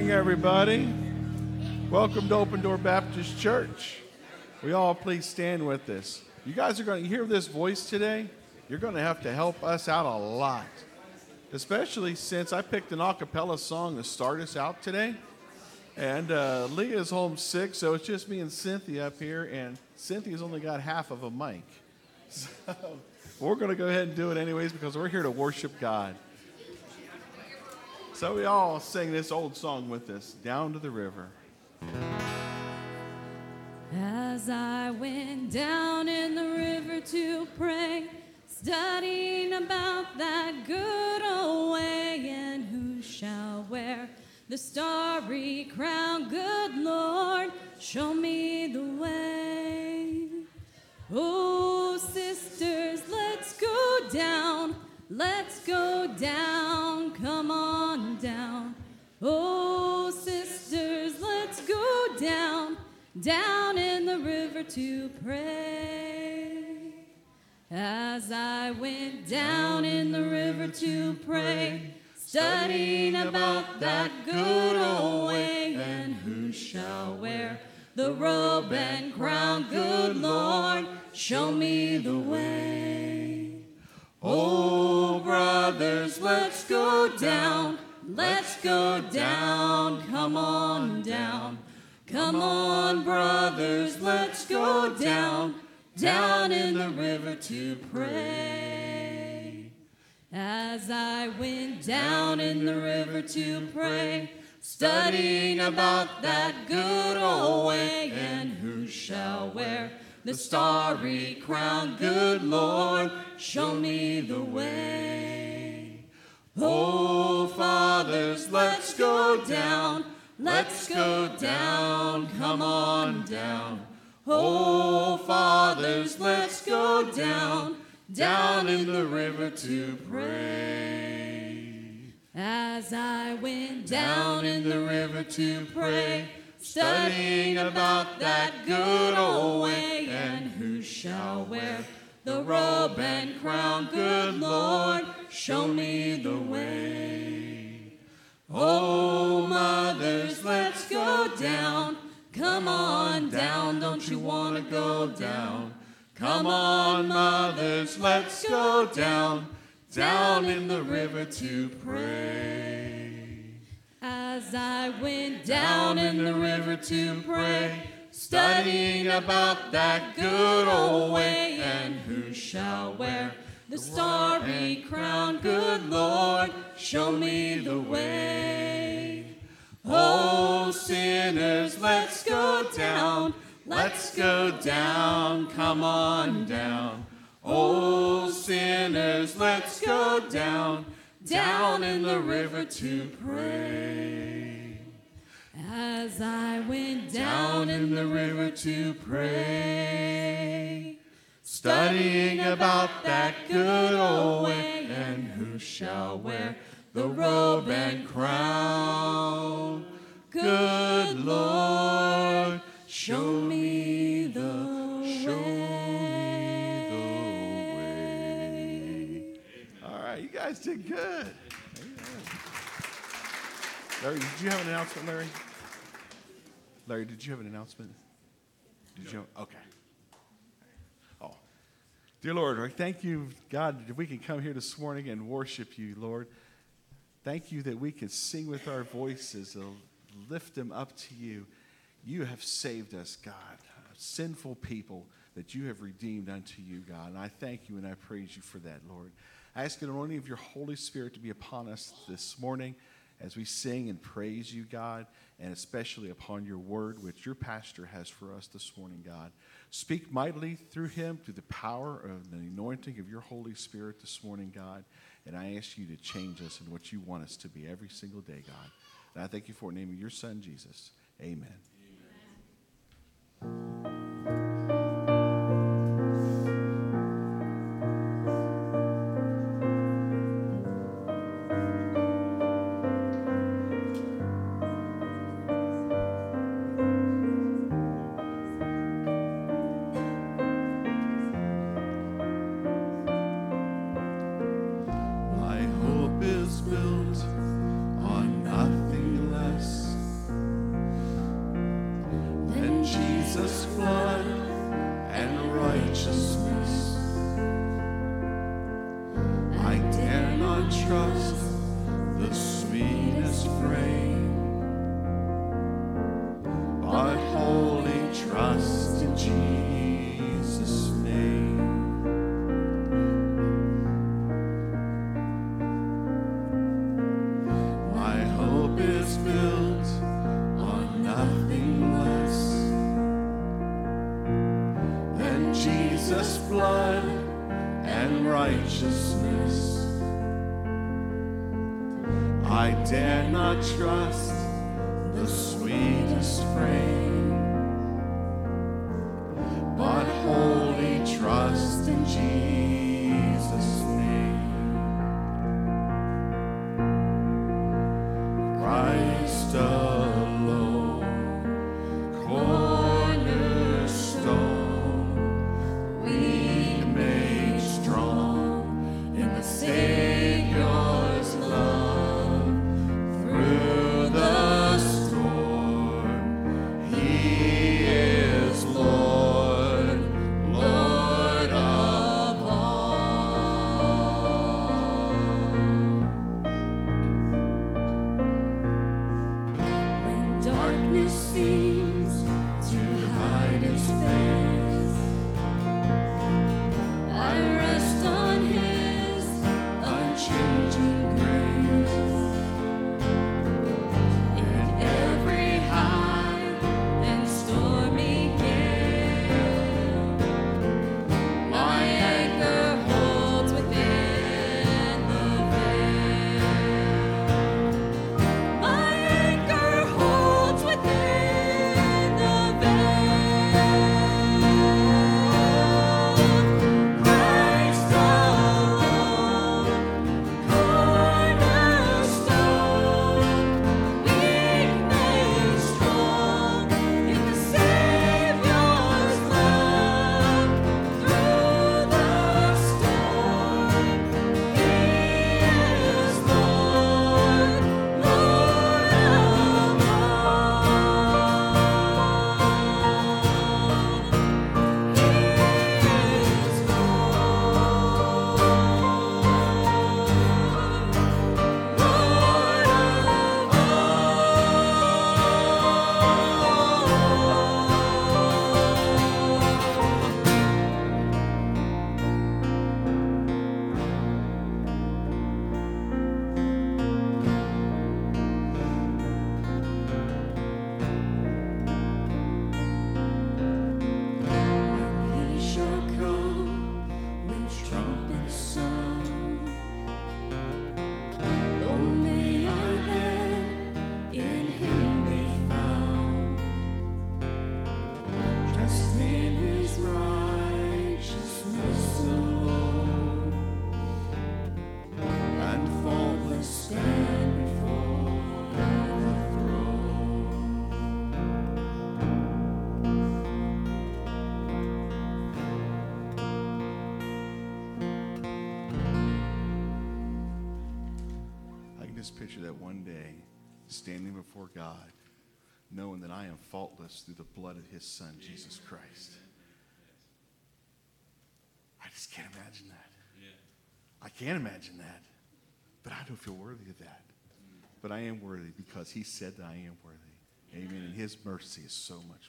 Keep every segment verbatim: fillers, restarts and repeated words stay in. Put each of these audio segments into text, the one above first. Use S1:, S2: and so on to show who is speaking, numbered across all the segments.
S1: morning, everybody. Welcome to Open Door Baptist Church. We all please stand with us. You guys are going to hear this voice today. You're going to have to help us out a lot, especially since I picked an a cappella song to start us out today. And uh, Leah's home sick, so it's just me and Cynthia up here, and Cynthia's only got half of a mic. So we're going to go ahead and do it anyways because we're here to worship God. So we all sing this old song with us, Down to the River.
S2: As I went down in the river to pray, studying about that good old way, and who shall wear the starry crown, good Lord, show me the way. Oh, sisters, let's go down, let's go down, come on down. Oh, sisters, let's go down, down in the river to pray. As I went down in the river to pray, studying about that good old way, and who shall wear the robe and crown, good Lord, show me the way. Oh, brothers, let's go down, let's go down, come on down. Come on, brothers, let's go down, down in the river to pray. As I went down in the river to pray, studying about that good old way, and who shall wear the starry crown, good Lord, show me the way. Oh, fathers, let's go down, let's go down, come on down. Oh, fathers, let's go down, down in the river to pray. As I went down in the river to pray, studying about that good old way, and who shall wear the robe and crown, good Lord, show me the way. Oh, mothers, let's go down, come on down, don't you want to go down? Come on, mothers, let's go down, down in the river to pray. As I went down in the river to pray, studying about that good old way, and who shall wear the starry crown, good Lord, show me the way. Oh, sinners, let's go down, let's go down, come on down. Oh, sinners, let's go down, down in the river to pray. As I went down in the river to pray, studying about that good old way, and who shall wear the robe and crown, good Lord, show me the show me the way.
S1: All right, you guys did good. Larry, did you have an announcement, Larry? Larry, did you have an announcement? Did you? Okay. Oh, dear Lord, I thank you, God, that we can come here this morning and worship you, Lord. Thank you that we can sing with our voices, and lift them up to you. You have saved us, God, sinful people that you have redeemed unto you, God. And I thank you and I praise you for that, Lord. I ask the anointing of your Holy Spirit to be upon us this morning as we sing and praise you, God, and especially upon your word, which your pastor has for us this morning, God. Speak mightily through him, through the power of the anointing of your Holy Spirit this morning, God. And I ask you to change us in what you want us to be every single day, God. And I thank you for the name of your son, Jesus. Amen. Amen.
S3: My hope is built on nothing less
S1: trust the sweetest frame, but wholly trust in Jesus' name. My hope is built on nothing less than Jesus' blood and righteousness. I dare not trust the sweetest frame, but wholly trust in Jesus' name. Christ alone, cornerstone, weak made strong in the Savior's love. Through the storm, He is Lord, Lord of all. When darkness seems to hide His face, I rest on His unchanging grace. In every high and stormy gale, my anchor holds within the veil. My anchor holds within the veil. Christ alone, cornerstone, weak made strong in the Savior's love. Through the storm, He is Lord, Lord of He shall come with trumpets sound. Oh, may our head in Him be found, just in His righteousness alone, and faultless stand before the throne. I can just picture that one day, standing before God, knowing that I am faultless through the blood of His Son, Jesus Christ. I just can't imagine that. I can't imagine that. But I don't feel worthy of that. But I am worthy because He said that I am worthy. Amen. And His mercy is so much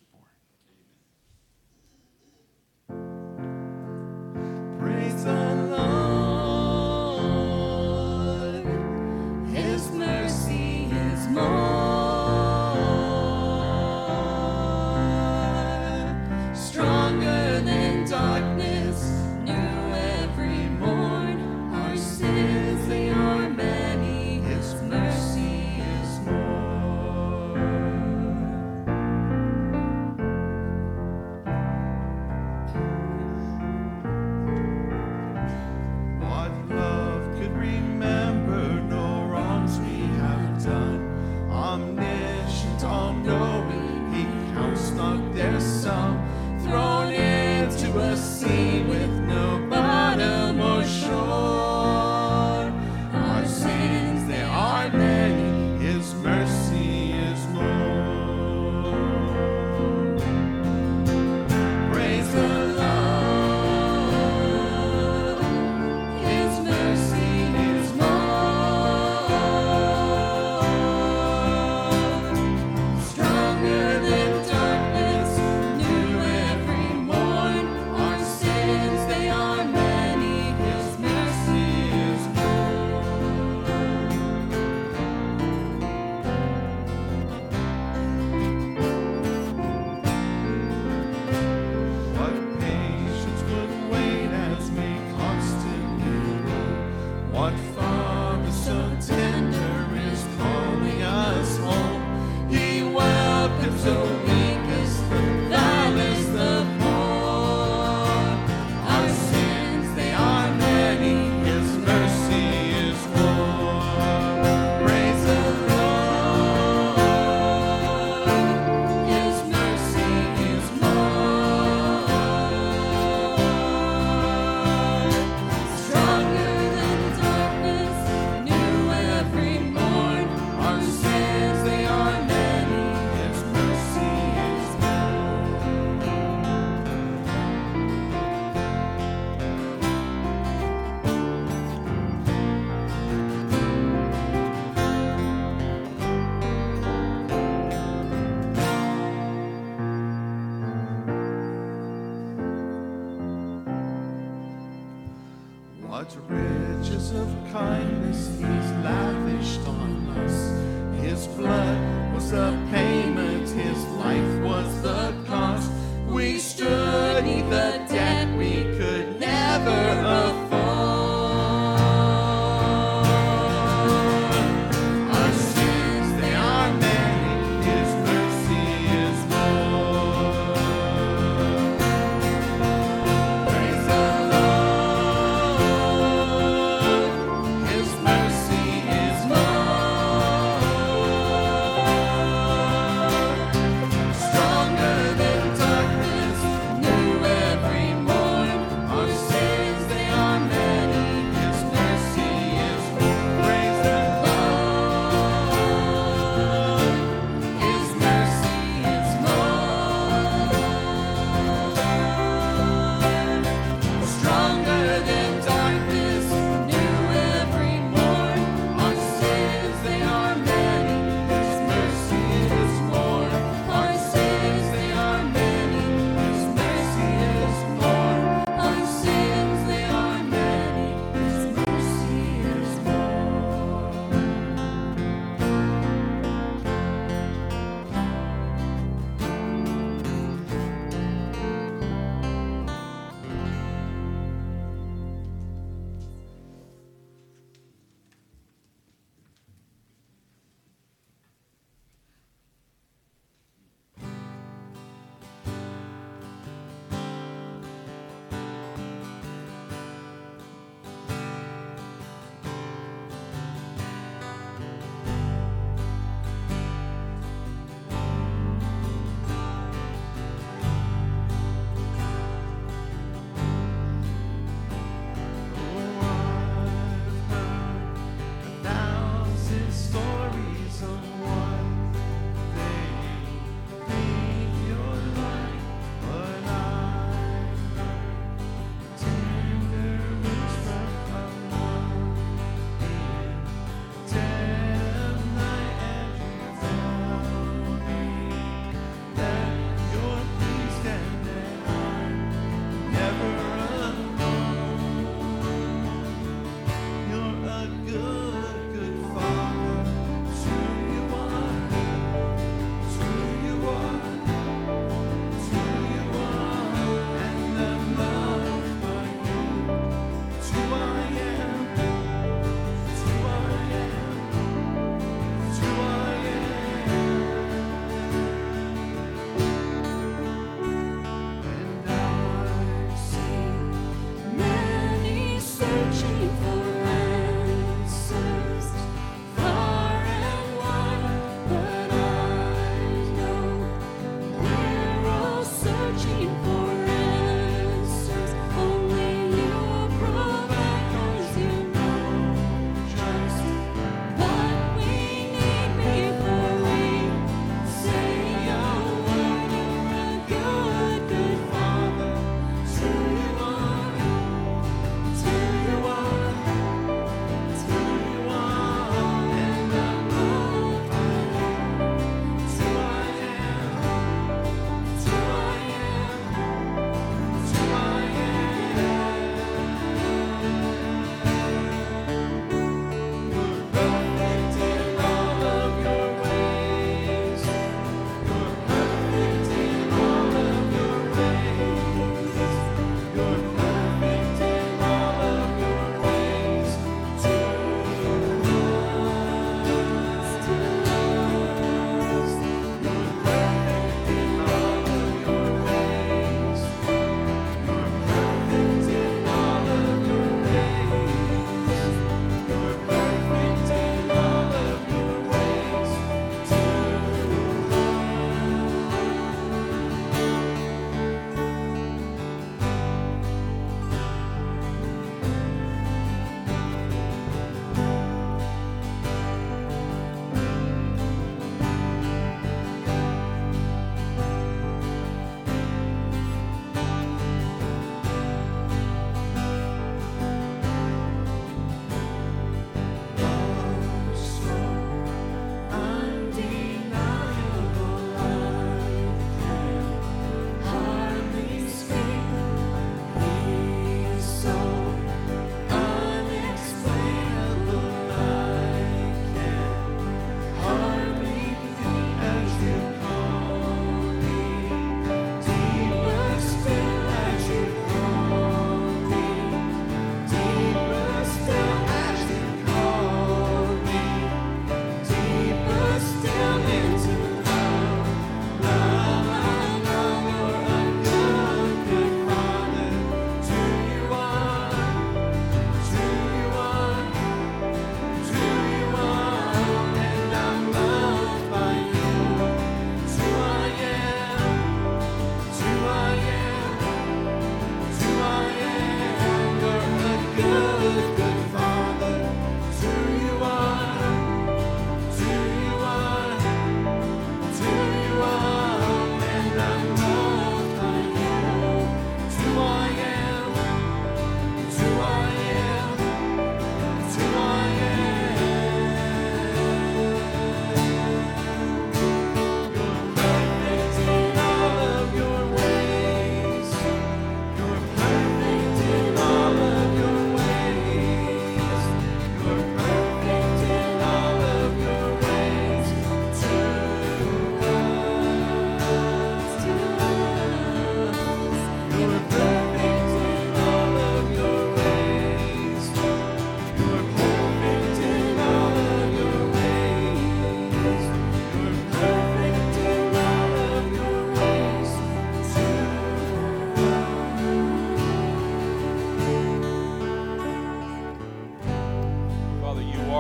S1: more. Praise the Lord. His mercy is more, stronger than darkness, new every morn. Our sins, they are many, His mercy is more. What Father so tender is calling us home? He welcomes the weakest, the vilest, the poor. Our sins, they are many, His mercy is more. Praise the Lord, His mercy is more.
S2: Stronger than darkness, new every morn.
S1: Our sins, they are many, His mercy is What riches of kindness He's lavished on us. His blood was the payment, His life was the cost. We stood beneath the debt we could never afford. Our sins, they are many, His mercy is more. Praise the Lord, His mercy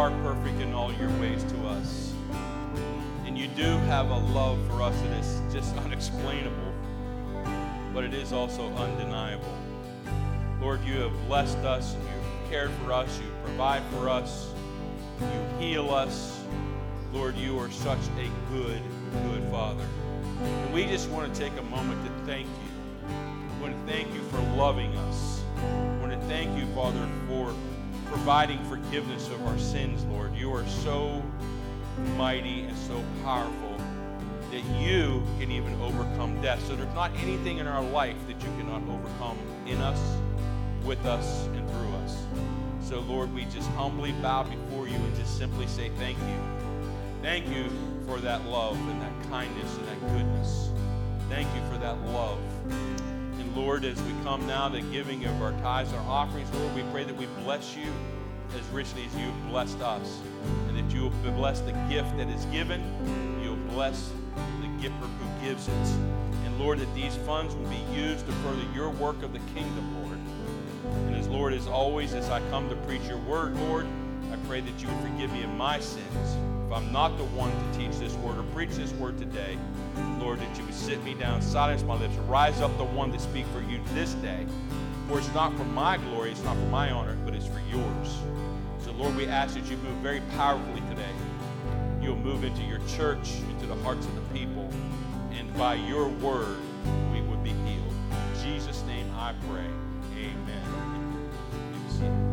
S3: are perfect in all your ways to us. And you do have a love for us that is just unexplainable, but it is also undeniable. Lord, you have blessed us, and you've cared for us, you provide for us, you heal us. Lord, you are such a good, good Father. And we just want to take a moment to thank you. We want to thank you for loving us. We want to thank you, Father, for providing forgiveness of our sins, Lord. You are so mighty and so powerful that you can even overcome death. So there's not anything in our life that you cannot overcome in us, with us, and through us. So, Lord, we just humbly bow before you and just simply say thank you. Thank you for that love and that kindness and that goodness. Thank you for that love. And Lord, as we come now to giving of our tithes and our offerings, Lord, we pray that we bless you as richly as you have blessed us. And that you will bless the gift that is given. You'll bless the giver who gives it. And Lord, that these funds will be used to further your work of the kingdom, Lord. And as Lord, as always, as I come to preach your word, Lord, I pray that you would forgive me of my sins. If I'm not the one to teach this word or preach this word today, Lord, that you would sit me down, silence my lips, and rise up the one to speak for you this day. For it's not for my glory, it's not for my honor, but it's for yours. So, Lord, we ask that you move very powerfully today. You'll move into your church, into the hearts of the people, and by your word, we would be healed. In Jesus' name I pray. Amen. You be seated.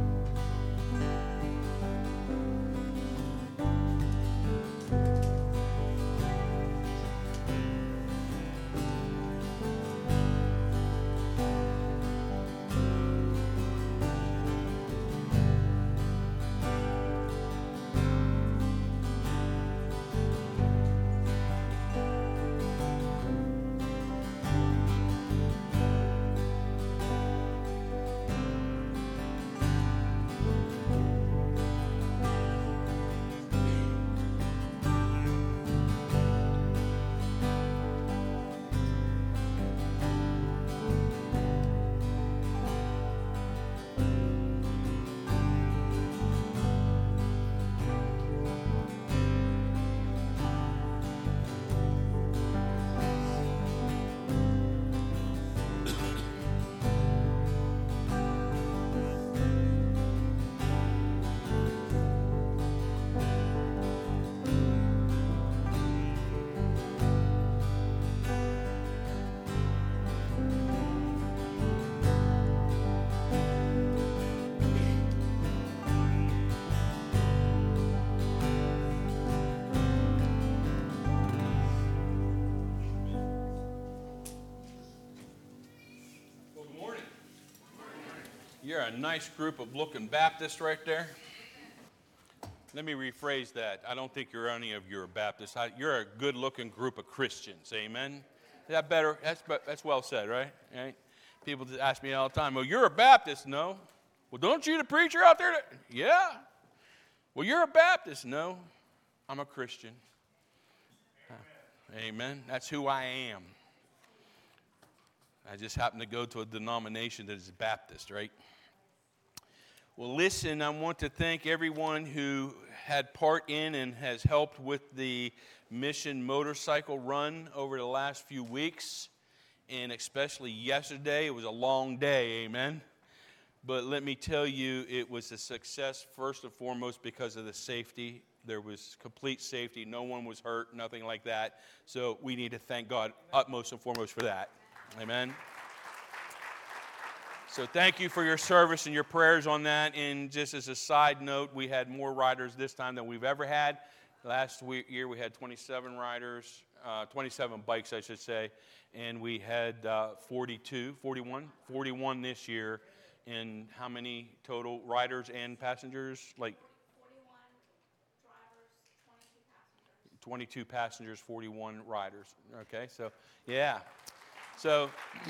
S3: You're a nice group of looking Baptists right there. Let me rephrase that. I don't think you're any of you are Baptists. You're a good-looking group of Christians. Amen? Is that better? That's, that's well said, right? right? People just ask me all the time, well, you're a Baptist. No. Well, don't you the preacher out there? That, yeah. Well, you're a Baptist. No. I'm a Christian. Amen. Amen. That's who I am. I just happen to go to a denomination that is Baptist, right? Well, listen, I want to thank everyone who had part in and has helped with the mission motorcycle run over the last few weeks, and especially yesterday. It was a long day, amen? But let me tell you, it was a success first and foremost because of the safety. There was complete safety. No one was hurt, nothing like that. So we need to thank God utmost and foremost for that. Amen? So thank you for your service and your prayers on that. And just as a side note, we had more riders this time than we've ever had. Last week, year we had twenty-seven riders, uh, twenty-seven bikes, I should say. And we had uh, forty-two, forty-one, forty-one this year. And how many total riders and passengers? Like
S4: forty-one drivers, twenty-two passengers.
S3: twenty-two passengers, forty-one riders. Okay, so yeah. So...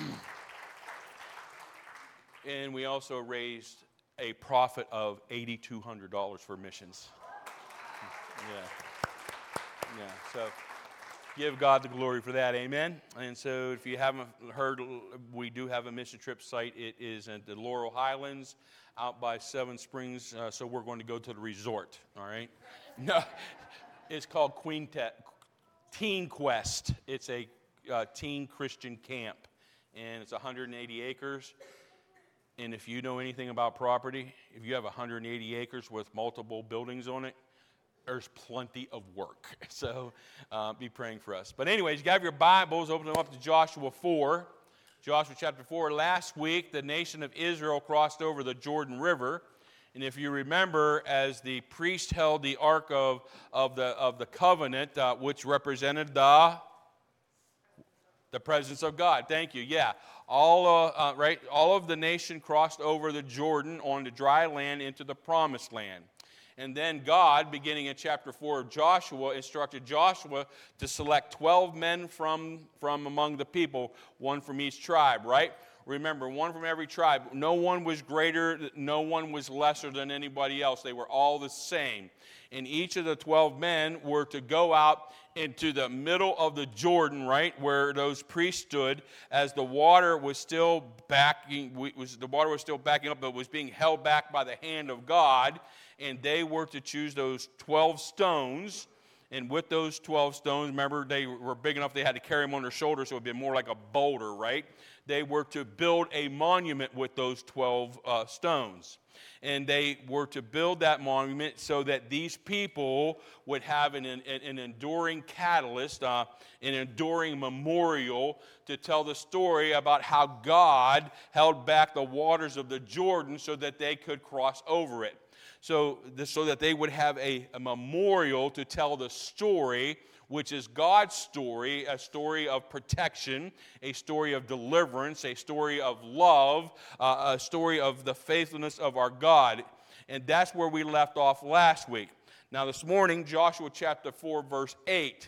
S3: And we also raised a profit of eight thousand two hundred dollars for missions. Yeah. Yeah. So Give God the glory for that, amen. And so if you haven't heard, we do have a mission trip site. It is at the Laurel Highlands out by Seven Springs, uh, so we're going to go to the resort, all right? No, it's called Queen Te- Teen Quest. It's a uh, teen Christian camp, and it's one hundred eighty acres. And if you know anything about property, if you have one hundred eighty acres with multiple buildings on it, there's plenty of work. So uh, be praying for us. But anyways, you have your Bibles, open them up to Joshua four. Joshua chapter four. Last week, the nation of Israel crossed over the Jordan River. And if you remember, as the priest held the Ark of, of, the, of the Covenant, uh, which represented the, the presence of God. Thank you. Yeah. All, uh, uh, right, all of the nation crossed over the Jordan on the dry land into the promised land. And then God, beginning in chapter four of Joshua, instructed Joshua to select twelve men from, from among the people, one from each tribe, right? Remember, one from every tribe. No one was greater, no one was lesser than anybody else. They were all the same. And each of the twelve men were to go out into the middle of the Jordan, right, where those priests stood, as the water was still backing, was, the water was still backing up, but was being held back by the hand of God. And they were to choose those twelve stones. And with those twelve stones, remember, they were big enough they had to carry them on their shoulders, so it would be more like a boulder, right? They were to build a monument with those twelve uh, stones. And they were to build that monument so that these people would have an, an, an enduring catalyst, uh, an enduring memorial to tell the story about how God held back the waters of the Jordan so that they could cross over it. So, so that they would have a, a memorial to tell the story, which is God's story, a story of protection, a story of deliverance, a story of love, uh, a story of the faithfulness of our God. And that's where we left off last week. Now this morning, Joshua chapter four, verse eight.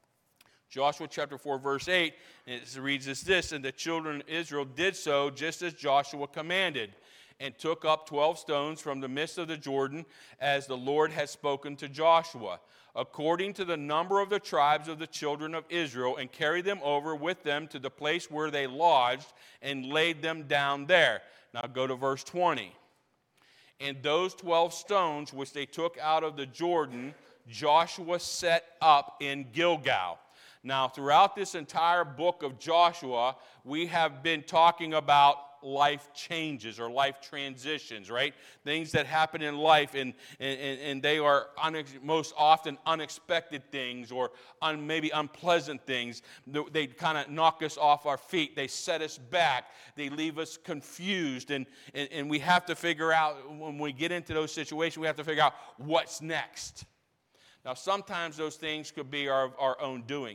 S3: Joshua chapter four, verse eight, and it reads as this, "And the children of Israel did so just as Joshua commanded, and took up twelve stones from the midst of the Jordan, as the Lord had spoken to Joshua, according to the number of the tribes of the children of Israel, and carried them over with them to the place where they lodged, and laid them down there." Now go to verse twenty. "And those twelve stones which they took out of the Jordan, Joshua set up in Gilgal." Now, throughout this entire book of Joshua, we have been talking about life changes or life transitions, right? Things that happen in life, and, and, and they are unex- most often unexpected things, or un- maybe unpleasant things. They kind of knock us off our feet. They set us back. They leave us confused, and, and, and we have to figure out, when we get into those situations, we have to figure out what's next. Now, sometimes those things could be our, our own doing.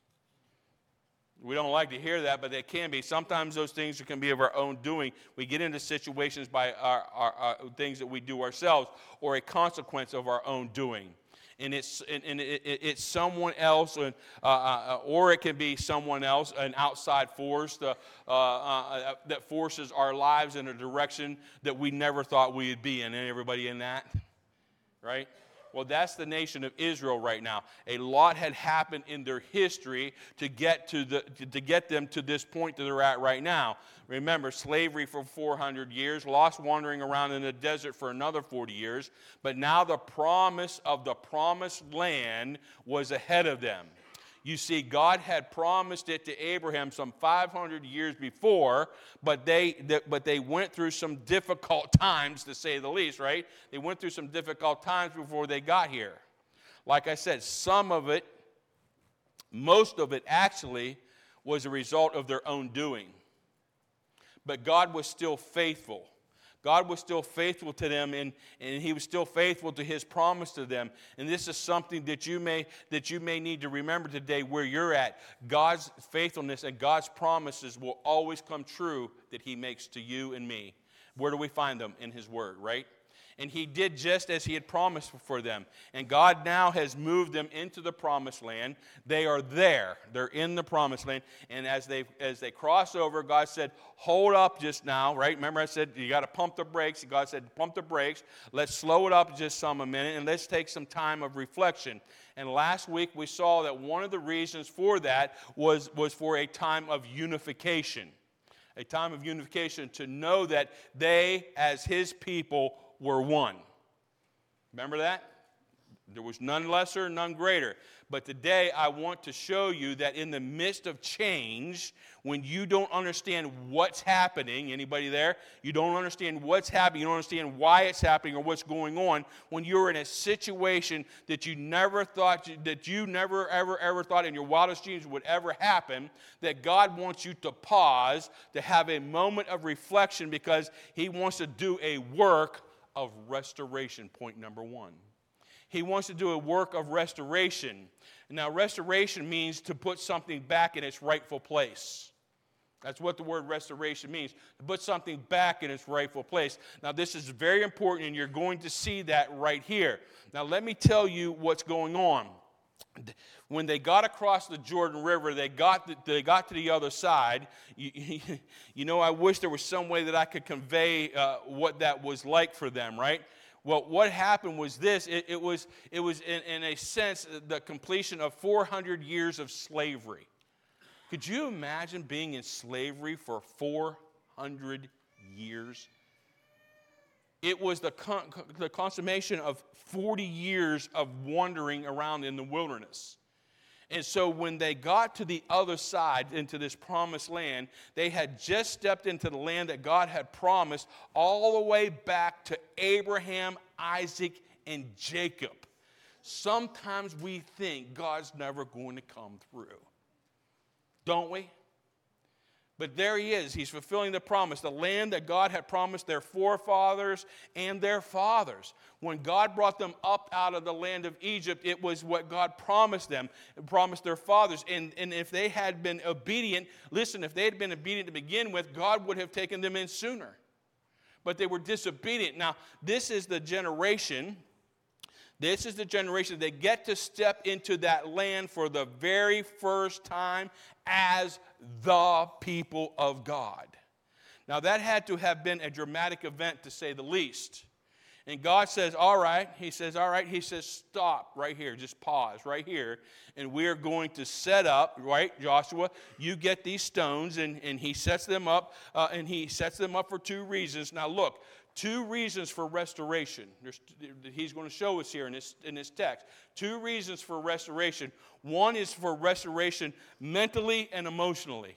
S3: We don't like to hear that, but they can be. Sometimes those things can be of our own doing. We get into situations by our, our, our things that we do ourselves, or a consequence of our own doing. And it's and, and it, it's someone else, uh, uh, or it can be someone else, an outside force uh, uh, that forces our lives in a direction that we never thought we would be in. And everybody in that, right? Well, that's the nation of Israel right now. A lot had happened in their history to get to the to, to get them to this point that they're at right now. Remember, slavery for four hundred years, lost wandering around in the desert for another forty years, but now the promise of the promised land was ahead of them. You see, God had promised it to Abraham some five hundred years before, but they, but they went through some difficult times, to say the least, right? They went through some difficult times before they got here. Like I said, some of it, most of it actually, was a result of their own doing. But God was still faithful. God was still faithful to them, and, and he was still faithful to his promise to them. And this is something that you may that you may need to remember today where you're at. God's faithfulness and God's promises will always come true that he makes to you and me. Where do we find them? In his word, right? And he did just as he had promised for them. And God now has moved them into the promised land. They are there. They're in the promised land. And as they as they cross over, God said, hold up just now, right? Remember I said you got to pump the brakes. God said, pump the brakes. Let's slow it up just some a minute, and let's take some time of reflection. And last week we saw that one of the reasons for that was, was for a time of unification. A time of unification to know that they, as his people, were one. Remember that? There was none lesser, none greater. But today I want to show you that in the midst of change, when you don't understand what's happening, anybody there? You don't understand what's happening, you don't understand why it's happening or what's going on, when you're in a situation that you never thought, that you never, ever, ever thought in your wildest dreams would ever happen, that God wants you to pause, to have a moment of reflection because he wants to do a work of restoration, point number one. He wants to do a work of restoration. Now, restoration means to put something back in its rightful place. That's what the word restoration means, to put something back in its rightful place. Now, this is very important, and you're going to see that right here. Now, let me tell you what's going on. When they got across the Jordan River, they got the, they got to the other side. You, you know, I wish there was some way that I could convey uh, what that was like for them, right? Well, what happened was this. It, it was, it was in, in a sense, the completion of four hundred years of slavery. Could you imagine being in slavery for four hundred years? It was the, con- the consummation of forty years of wandering around in the wilderness. And so when they got to the other side, into this promised land, they had just stepped into the land that God had promised all the way back to Abraham, Isaac, and Jacob. Sometimes we think God's never going to come through. Don't we? But there he is. He's fulfilling the promise, the land that God had promised their forefathers and their fathers. When God brought them up out of the land of Egypt, it was what God promised them, promised their fathers. And, and if they had been obedient, listen, if they had been obedient to begin with, God would have taken them in sooner. But they were disobedient. Now, this is the generation This is the generation that get to step into that land for the very first time as the people of God. Now, that had to have been a dramatic event, to say the least. And God says, all right. He says, all right. He says, stop right here. Just pause right here. And we're going to set up, right, Joshua, you get these stones. And, and he sets them up. Uh, and he sets them up for two reasons. Now, look. Two reasons for restoration. There's, he's going to show us here in this, in this text. Two reasons for restoration. One is for restoration mentally and emotionally.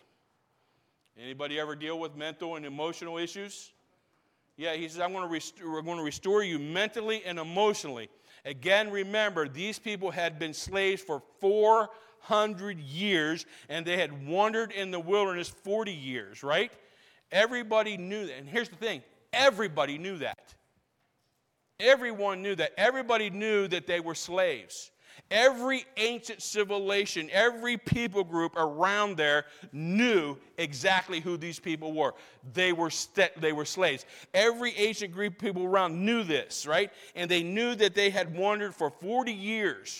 S3: Anybody ever deal with mental and emotional issues? Yeah, he says, I'm going to restore, we're going to restore you mentally and emotionally. Again, remember, these people had been slaves for four hundred years, and they had wandered in the wilderness forty years, right? Everybody knew that. And here's the thing. Everybody knew that. Everyone knew that. Everybody knew that they were slaves. Every ancient civilization, every people group around there knew exactly who these people were. They were st- they were slaves. Every ancient Greek people around knew this, right? And they knew that they had wandered for forty years.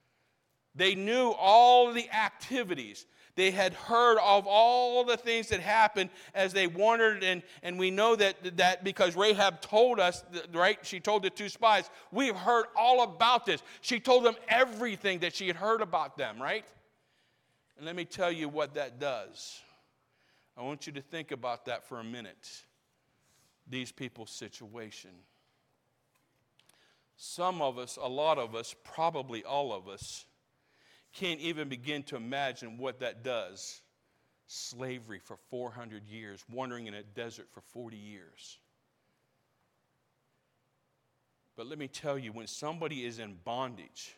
S3: They knew all the activities. They had heard of all the things that happened as they wandered, and, and we know that, that because Rahab told us, right? She told the two spies, we've heard all about this. She told them everything that she had heard about them, right? And let me tell you what that does. I want you to think about that for a minute. These people's situation. Some of us, a lot of us, probably all of us, can't even begin to imagine what that does. Slavery for four hundred years, wandering in a desert for forty years. But let me tell you, when somebody is in bondage,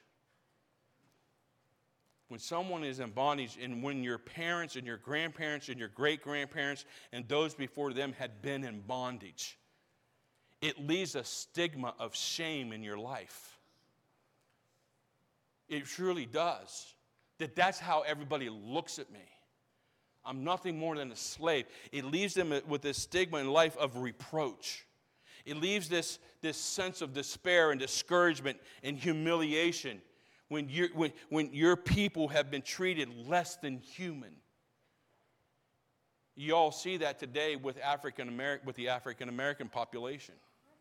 S3: when someone is in bondage, and when your parents and your grandparents and your great-grandparents and those before them had been in bondage, it leaves a stigma of shame in your life. It truly does. That that's how everybody looks at me. I'm nothing more than a slave. It leaves them with this stigma in life of reproach. It leaves this, this sense of despair and discouragement and humiliation when, you when, when your people have been treated less than human. You all see that today with African American, with the African American population.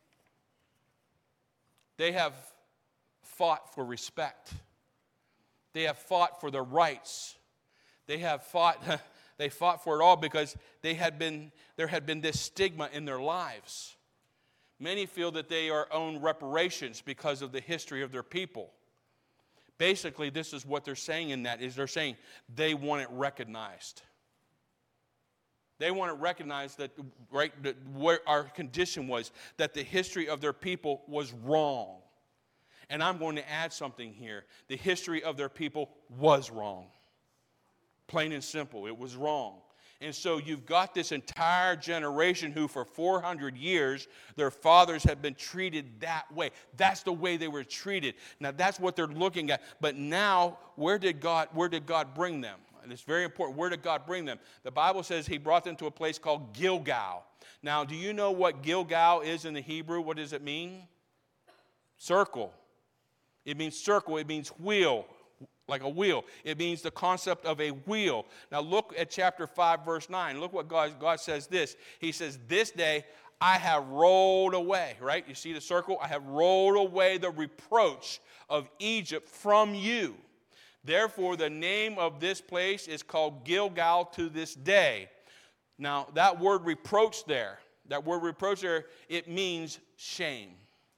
S3: They have fought for respect. They have fought for their rights. They have fought, they fought for it all because they had been, there had been this stigma in their lives. Many feel that they are owed reparations because of the history of their people. Basically, this is what they're saying in that, is they're saying they want it recognized. They want to recognize that, right, that where our condition was, that the history of their people was wrong. And I'm going to add something here. The history of their people was wrong. Plain and simple, it was wrong. And so you've got this entire generation who for four hundred years, their fathers have been treated that way. That's the way they were treated. Now that's what they're looking at. But now, where did God, where did God bring them? And it's very important. Where did God bring them? The Bible says he brought them to a place called Gilgal. Now, do you know what Gilgal is in the Hebrew? What does it mean? Circle. It means circle. It means wheel, like a wheel. It means the concept of a wheel. Now, look at chapter five, verse nine. Look what God, God says this. He says, this day I have rolled away, right? You see the circle? I have rolled away the reproach of Egypt from you. Therefore, the name of this place is called Gilgal to this day. Now, that word reproach there, that word reproach there, it means shame.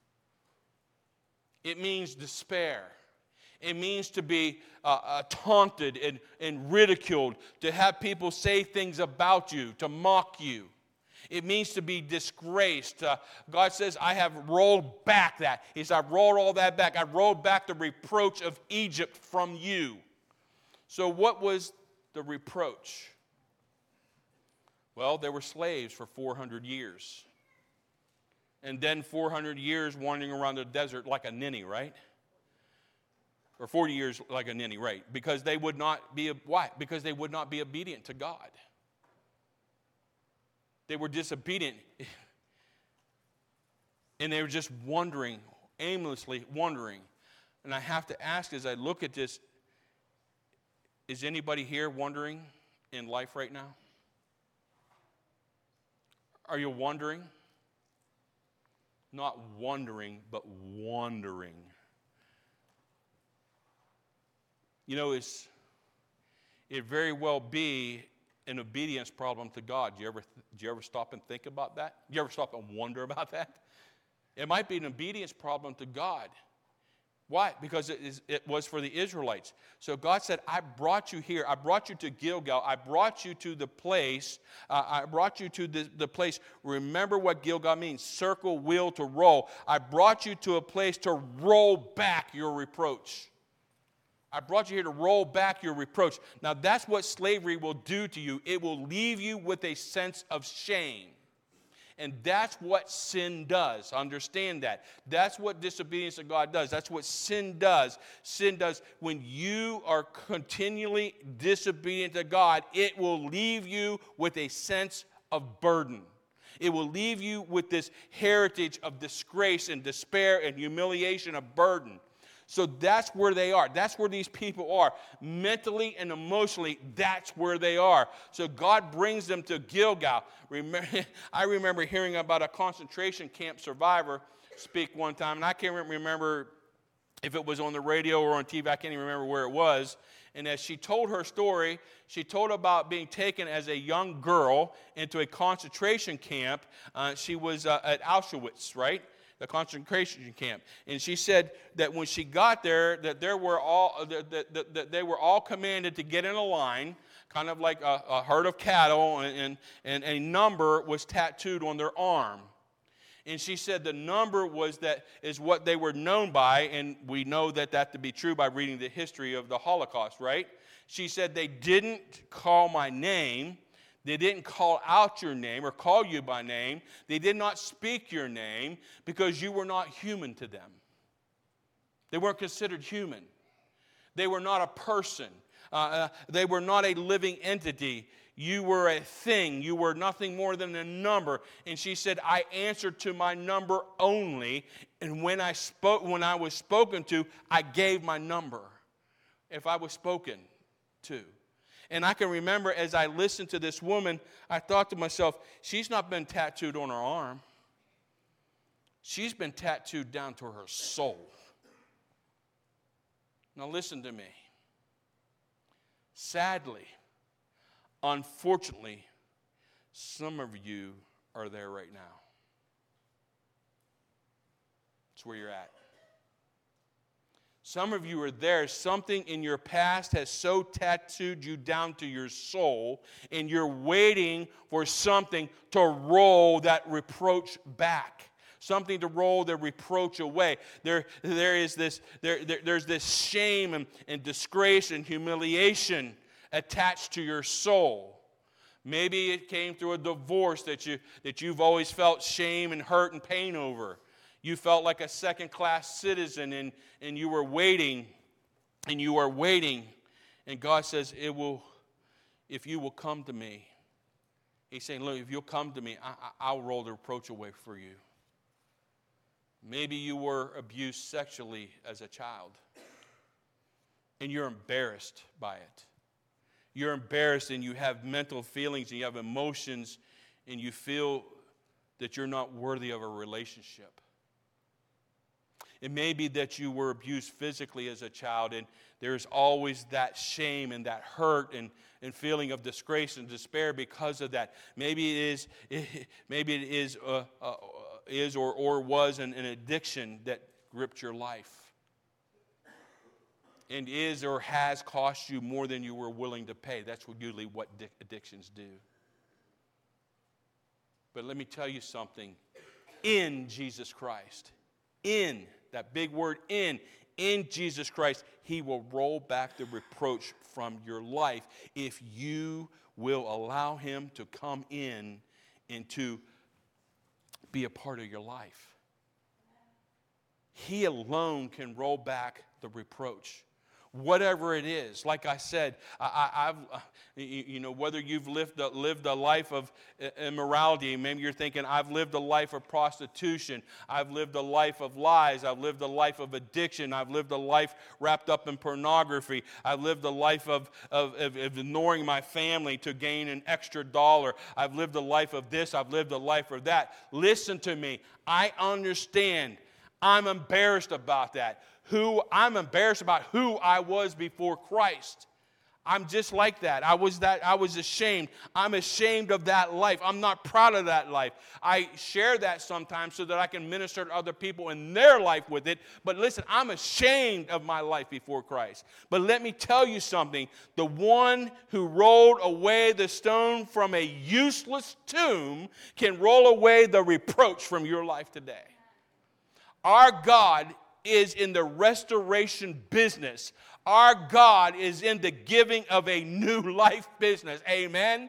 S3: It means despair. It means to be uh, uh, taunted and, and ridiculed, to have people say things about you, to mock you. It means to be disgraced. Uh, God says, I have rolled back that. He said, I've rolled all that back. I rolled back the reproach of Egypt from you. So what was the reproach? Well, they were slaves for four hundred years. And then four hundred years wandering around the desert like a ninny, right? Or forty years like a ninny, right? Because they would not be, why? Because they would not be obedient to God. They were disobedient. And they were just wandering, aimlessly wandering. And I have to ask as I look at this, is anybody here wandering in life right now? Are you wandering? Not wondering, but wandering. You know, it's, it very well be an obedience problem to God. Do you ever, do you ever stop and think about that? Do you ever stop and wonder about that? It might be an obedience problem to God. Why? Because it, is, it was for the Israelites. So God said, I brought you here. I brought you to Gilgal. I brought you to the place. Uh, I brought you to the, the place. Remember what Gilgal means. Circle, wheel, to roll. I brought you to a place to roll back your reproach. I brought you here to roll back your reproach. Now, that's what slavery will do to you. It will leave you with a sense of shame. And that's what sin does. Understand that. That's what disobedience to God does. That's what sin does. Sin does when you are continually disobedient to God, it will leave you with a sense of burden. It will leave you with this heritage of disgrace and despair and humiliation, of burden. So that's where they are. That's where these people are. Mentally and emotionally, that's where they are. So God brings them to Gilgal. Remember, I remember hearing about a concentration camp survivor speak one time, and I can't remember if it was on the radio or on T V. I can't even remember where it was. And as she told her story, she told about being taken as a young girl into a concentration camp. Uh, she was uh, at Auschwitz, right? The concentration camp. And she said that when she got there, that there were all that, that, that they were all commanded to get in a line, kind of like a, a herd of cattle, and, and, and a number was tattooed on their arm. And she said the number was that is what they were known by, and we know that that to be true by reading the history of the Holocaust, right? She said they didn't call my name. They didn't call out your name or call you by name. They did not speak your name because you were not human to them. They weren't considered human. They were not a person. Uh, uh, they were not a living entity. You were a thing. You were nothing more than a number. And she said, I answered to my number only. And when I spoke, when I was spoken to, I gave my number. If I was spoken to. And I can remember as I listened to this woman, I thought to myself, she's not been tattooed on her arm. She's been tattooed down to her soul. Now listen to me. Sadly, unfortunately, some of you are there right now. That's where you're at. Some of you are there. Something in your past has so tattooed you down to your soul, and you're waiting for something to roll that reproach back. Something to roll the reproach away. There, there is this, there, there, there's this shame and, and disgrace and humiliation attached to your soul. Maybe it came through a divorce that you that you've always felt shame and hurt and pain over. You felt like a second-class citizen, and, and you were waiting, and you are waiting, and God says, "It will, if you will come to me." He's saying, "Look, if you'll come to me, I, I, I'll roll the reproach away for you." Maybe you were abused sexually as a child, and you're embarrassed by it. You're embarrassed, and you have mental feelings, and you have emotions, and you feel that you're not worthy of a relationship. It may be that you were abused physically as a child, and there's always that shame and that hurt and, and feeling of disgrace and despair because of that. Maybe it is, it, maybe it is, uh, uh, is or, or was an, an addiction that gripped your life. And is or has cost you more than you were willing to pay. That's what usually what addictions do. But let me tell you something. In Jesus Christ, in, that big word in, in Jesus Christ, He will roll back the reproach from your life if you will allow Him to come in and to be a part of your life. He alone can roll back the reproach. Whatever it is, like I said, I, I, I've, you know, whether you've lived a, lived a life of immorality, maybe you're thinking, I've lived a life of prostitution, I've lived a life of lies, I've lived a life of addiction, I've lived a life wrapped up in pornography, I've lived a life of, of, of, of ignoring my family to gain an extra dollar, I've lived a life of this, I've lived a life of that. Listen to me, I understand. I'm embarrassed about that. Who I'm embarrassed about who I was before Christ. I'm just like that. I was that. I was ashamed. I'm ashamed of that life. I'm not proud of that life. I share that sometimes so that I can minister to other people in their life with it. But listen, I'm ashamed of my life before Christ. But let me tell you something. The one who rolled away the stone from a useless tomb can roll away the reproach from your life today. Our God is in the restoration business. Our God is in the giving of a new life business. Amen?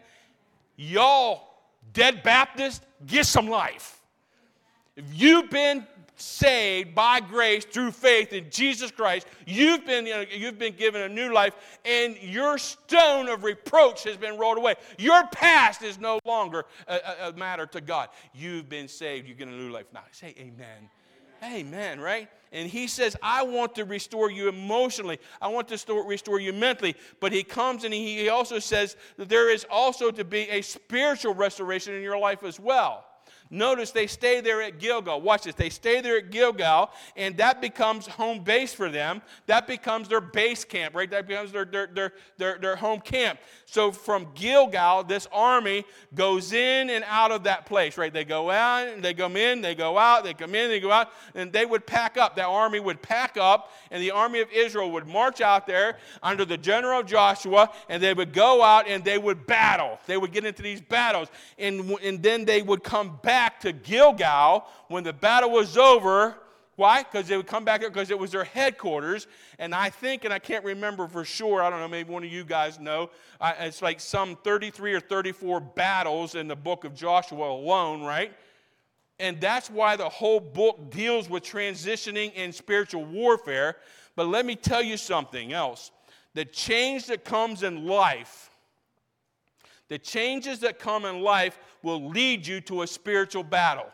S3: Y'all, dead Baptists, get some life. If you've been saved by grace through faith in Jesus Christ, you've been, you know, you've been given a new life, and your stone of reproach has been rolled away. Your past is no longer a, a, a matter to God. You've been saved. You get a new life now. Say amen. Amen, right? And He says, I want to restore you emotionally. I want to restore, restore you mentally. But He comes and he, he also says that there is also to be a spiritual restoration in your life as well. Notice they stay there at Gilgal. Watch this. They stay there at Gilgal, and that becomes home base for them. That becomes their base camp, right? That becomes their, their, their, their, their home camp. So from Gilgal, this army goes in and out of that place, right? They go out, and they come in, they go out, they come in, they go out, and they would pack up. That army would pack up, and the army of Israel would march out there under the general Joshua, and they would go out and they would battle. They would get into these battles, and, and then they would come back to Gilgal when the battle was over. Why? Because they would come back there because it was their headquarters. And I think, and I can't remember for sure, I don't know, maybe one of you guys know, uh, it's like some thirty-three or thirty-four battles in the book of Joshua alone, right? And that's why the whole book deals with transitioning and spiritual warfare. But let me tell you something else. The change that comes in life, The changes that come in life will lead you to a spiritual battle.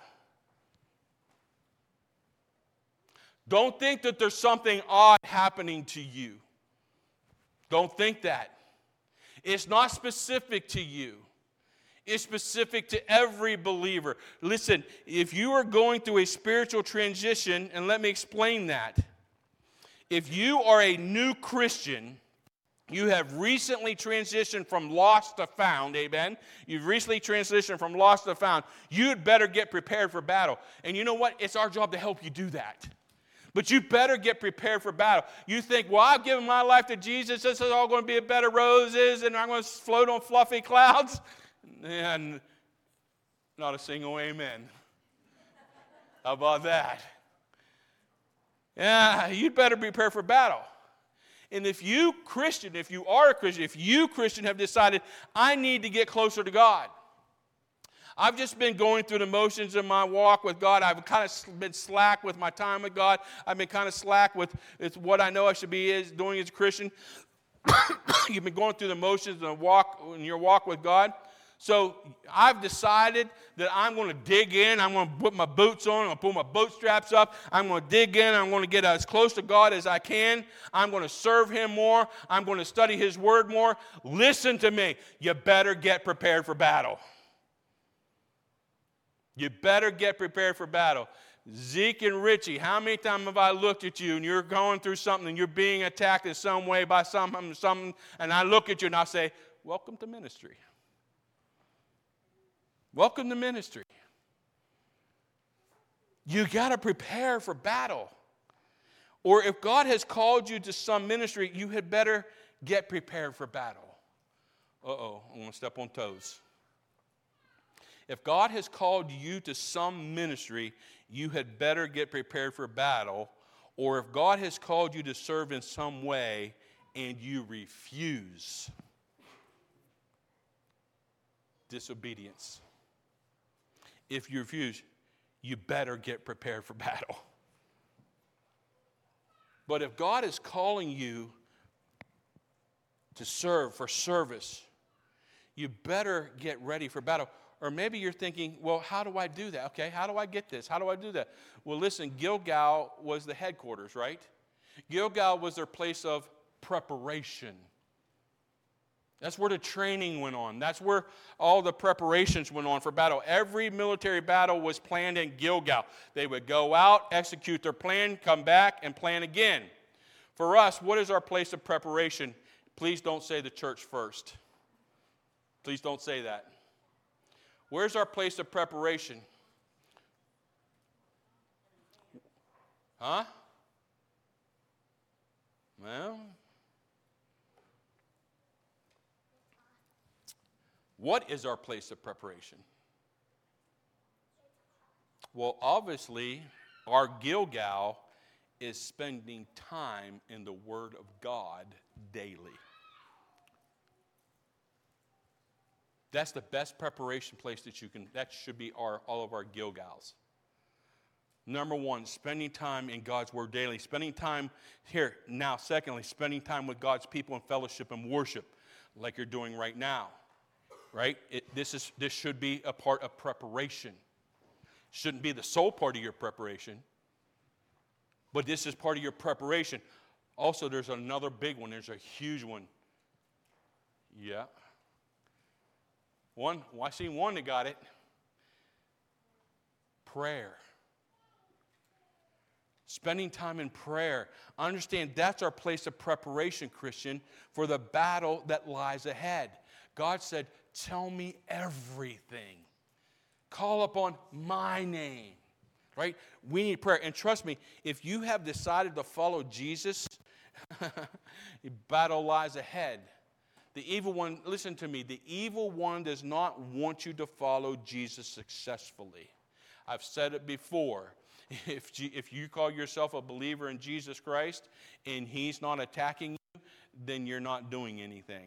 S3: Don't think that there's something odd happening to you. Don't think that. It's not specific to you. It's specific to every believer. Listen, if you are going through a spiritual transition, and let me explain that. If you are a new Christian, you have recently transitioned from lost to found, amen? You've recently transitioned from lost to found. You'd better get prepared for battle. And you know what? It's our job to help you do that. But you better get prepared for battle. You think, well, I've given my life to Jesus. This is all going to be a bed of roses, and I'm going to float on fluffy clouds. And not a single amen. How about that? Yeah, you'd better be prepared for battle. And if you, Christian, if you are a Christian, if you, Christian, have decided, I need to get closer to God. I've just been going through the motions of my walk with God. I've kind of been slack with my time with God. I've been kind of slack with, with what I know I should be is doing as a Christian. You've been going through the motions and walk in your walk with God. So I've decided that I'm going to dig in. I'm going to put my boots on. I'm going to pull my bootstraps up. I'm going to dig in. I'm going to get as close to God as I can. I'm going to serve Him more. I'm going to study His Word more. Listen to me. You better get prepared for battle. You better get prepared for battle. Zeke and Richie, how many times have I looked at you and you're going through something and you're being attacked in some way by something, something, and I look at you and I say, welcome to ministry. Welcome to ministry. You got to prepare for battle. Or if God has called you to some ministry, you had better get prepared for battle. Uh-oh, I'm going to step on toes. If God has called you to some ministry, you had better get prepared for battle. Or if God has called you to serve in some way and you refuse, disobedience. If you refuse, you better get prepared for battle. But if God is calling you to serve for service, you better get ready for battle. Or maybe you're thinking, well, how do I do that? Okay, how do I get this? How do I do that? Well, listen, Gilgal was the headquarters, right? Gilgal was their place of preparation. That's where the training went on. That's where all the preparations went on for battle. Every military battle was planned in Gilgal. They would go out, execute their plan, come back, and plan again. For us, what is our place of preparation? Please don't say the church first. Please don't say that. Where's our place of preparation? Huh? Well, what is our place of preparation? Well, obviously, our Gilgal is spending time in the Word of God daily. That's the best preparation place that you can, that should be our, all of our Gilgals. Number one, spending time in God's Word daily. Spending time here. Now, secondly, spending time with God's people in fellowship and worship like you're doing right now. Right? It, this is this should be a part of preparation. Shouldn't be the sole part of your preparation, but this is part of your preparation. Also, there's another big one. There's a huge one. Yeah. One, well, I seen one that got it. Prayer. Spending time in prayer. Understand that's our place of preparation, Christian, for the battle that lies ahead. God said, tell me everything. Call upon my name. Right? We need prayer. And trust me, if you have decided to follow Jesus, battle lies ahead. The evil one, listen to me, the evil one does not want you to follow Jesus successfully. I've said it before. If you, if you call yourself a believer in Jesus Christ and He's not attacking you, then you're not doing anything.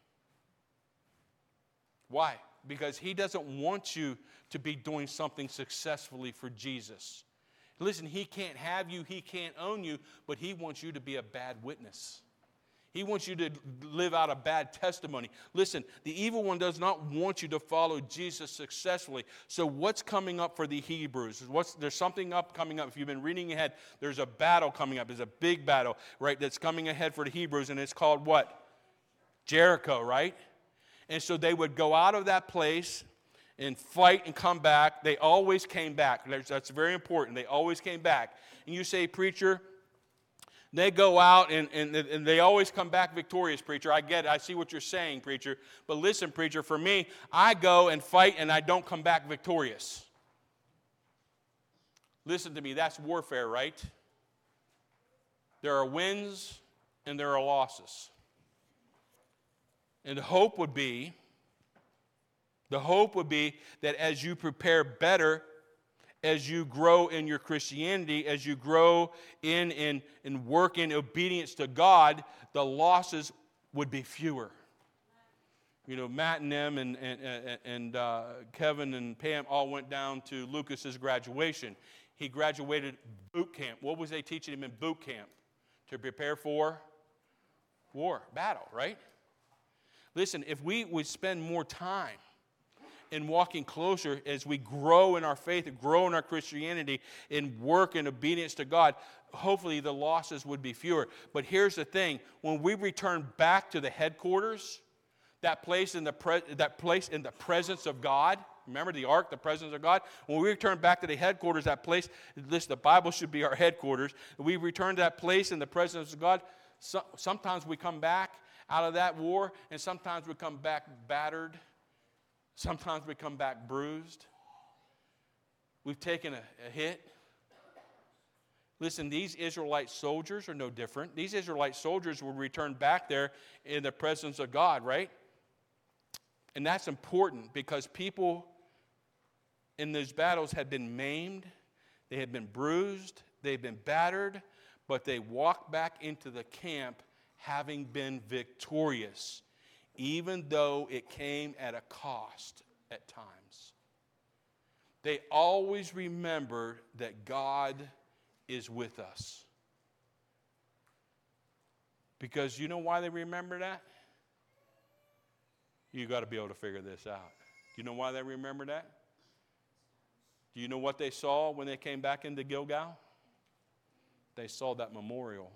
S3: Why? Because He doesn't want you to be doing something successfully for Jesus. Listen, He can't have you, He can't own you, but He wants you to be a bad witness. He wants you to live out a bad testimony. Listen, the evil one does not want you to follow Jesus successfully. So what's coming up for the Hebrews? What's, there's something up coming up. If you've been reading ahead, there's a battle coming up. There's a big battle, right, that's coming ahead for the Hebrews, and it's called what? Jericho, right? And so they would go out of that place and fight and come back. They always came back. That's very important. They always came back. And you say, preacher, they go out and, and, and they always come back victorious, preacher. I get it. I see what you're saying, preacher. But listen, preacher, for me, I go and fight and I don't come back victorious. Listen to me. That's warfare, right? There are wins and there are losses. And the hope would be, the hope would be that as you prepare better, as you grow in your Christianity, as you grow in and in, in work in obedience to God, the losses would be fewer. You know, Matt and them and, and, and uh, Kevin and Pam all went down to Lucas's graduation. He graduated boot camp. What was they teaching him in boot camp? To prepare for war, battle, right? Listen, if we would spend more time in walking closer as we grow in our faith and grow in our Christianity and work in obedience to God, hopefully the losses would be fewer. But here's the thing. When we return back to the headquarters, that place in the, pre- that place in the presence of God, remember the ark, the presence of God? When we return back to the headquarters, that place, listen, the Bible should be our headquarters. We return to that place in the presence of God. So, sometimes we come back out of that war, and sometimes we come back battered. Sometimes we come back bruised. We've taken a, a hit. Listen, these Israelite soldiers are no different. These Israelite soldiers will return back there in the presence of God, right? And that's important because people in those battles had been maimed, they had been bruised, they had been battered, but they walked back into the camp having been victorious, even though it came at a cost at times. They always remembered that God is with us. Because you know why they remember that? You got to be able to figure this out. Do you know why they remember that? Do you know what they saw when they came back into Gilgal? They saw that memorial.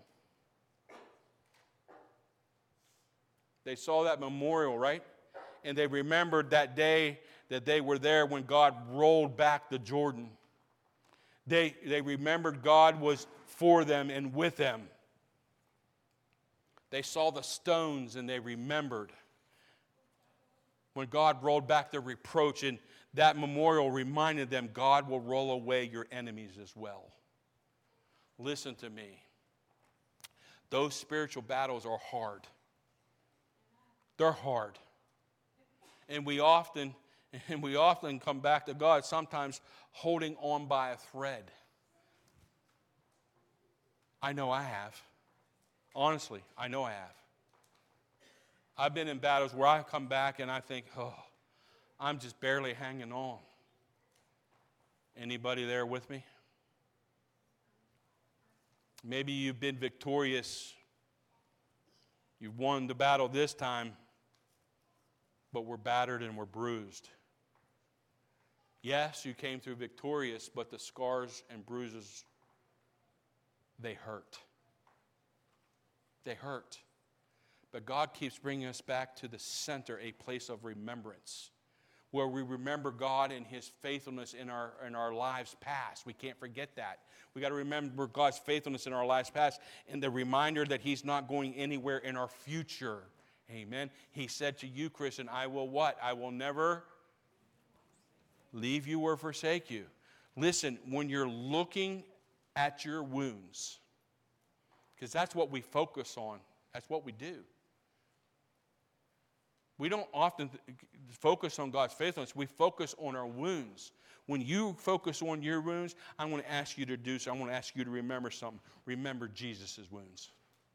S3: They saw that memorial, right? And they remembered that day that they were there when God rolled back the Jordan. They, they remembered God was for them and with them. They saw the stones and they remembered when God rolled back the reproach, and that memorial reminded them God will roll away your enemies as well. Listen to me. Those spiritual battles are hard. They're hard. And we often and we often come back to God sometimes holding on by a thread. I know I have. Honestly, I know I have. I've been in battles where I come back and I think, oh, I'm just barely hanging on. Anybody there with me? Maybe you've been victorious. You've won the battle this time, but we're battered and we're bruised. Yes, you came through victorious, but the scars and bruises, they hurt. They hurt. But God keeps bringing us back to the center, a place of remembrance, where we remember God and His faithfulness in our, in our lives past. We can't forget that. We got to remember God's faithfulness in our lives past and the reminder that He's not going anywhere in our future. Amen. He said to you, Christian, I will what? I will never leave you or forsake you. Listen, when you're looking at your wounds, because that's what we focus on. That's what we do. We don't often focus on God's faithfulness. We focus on our wounds. When you focus on your wounds, I'm going to ask you to do so. I'm going to ask you to remember something. Remember Jesus' wounds.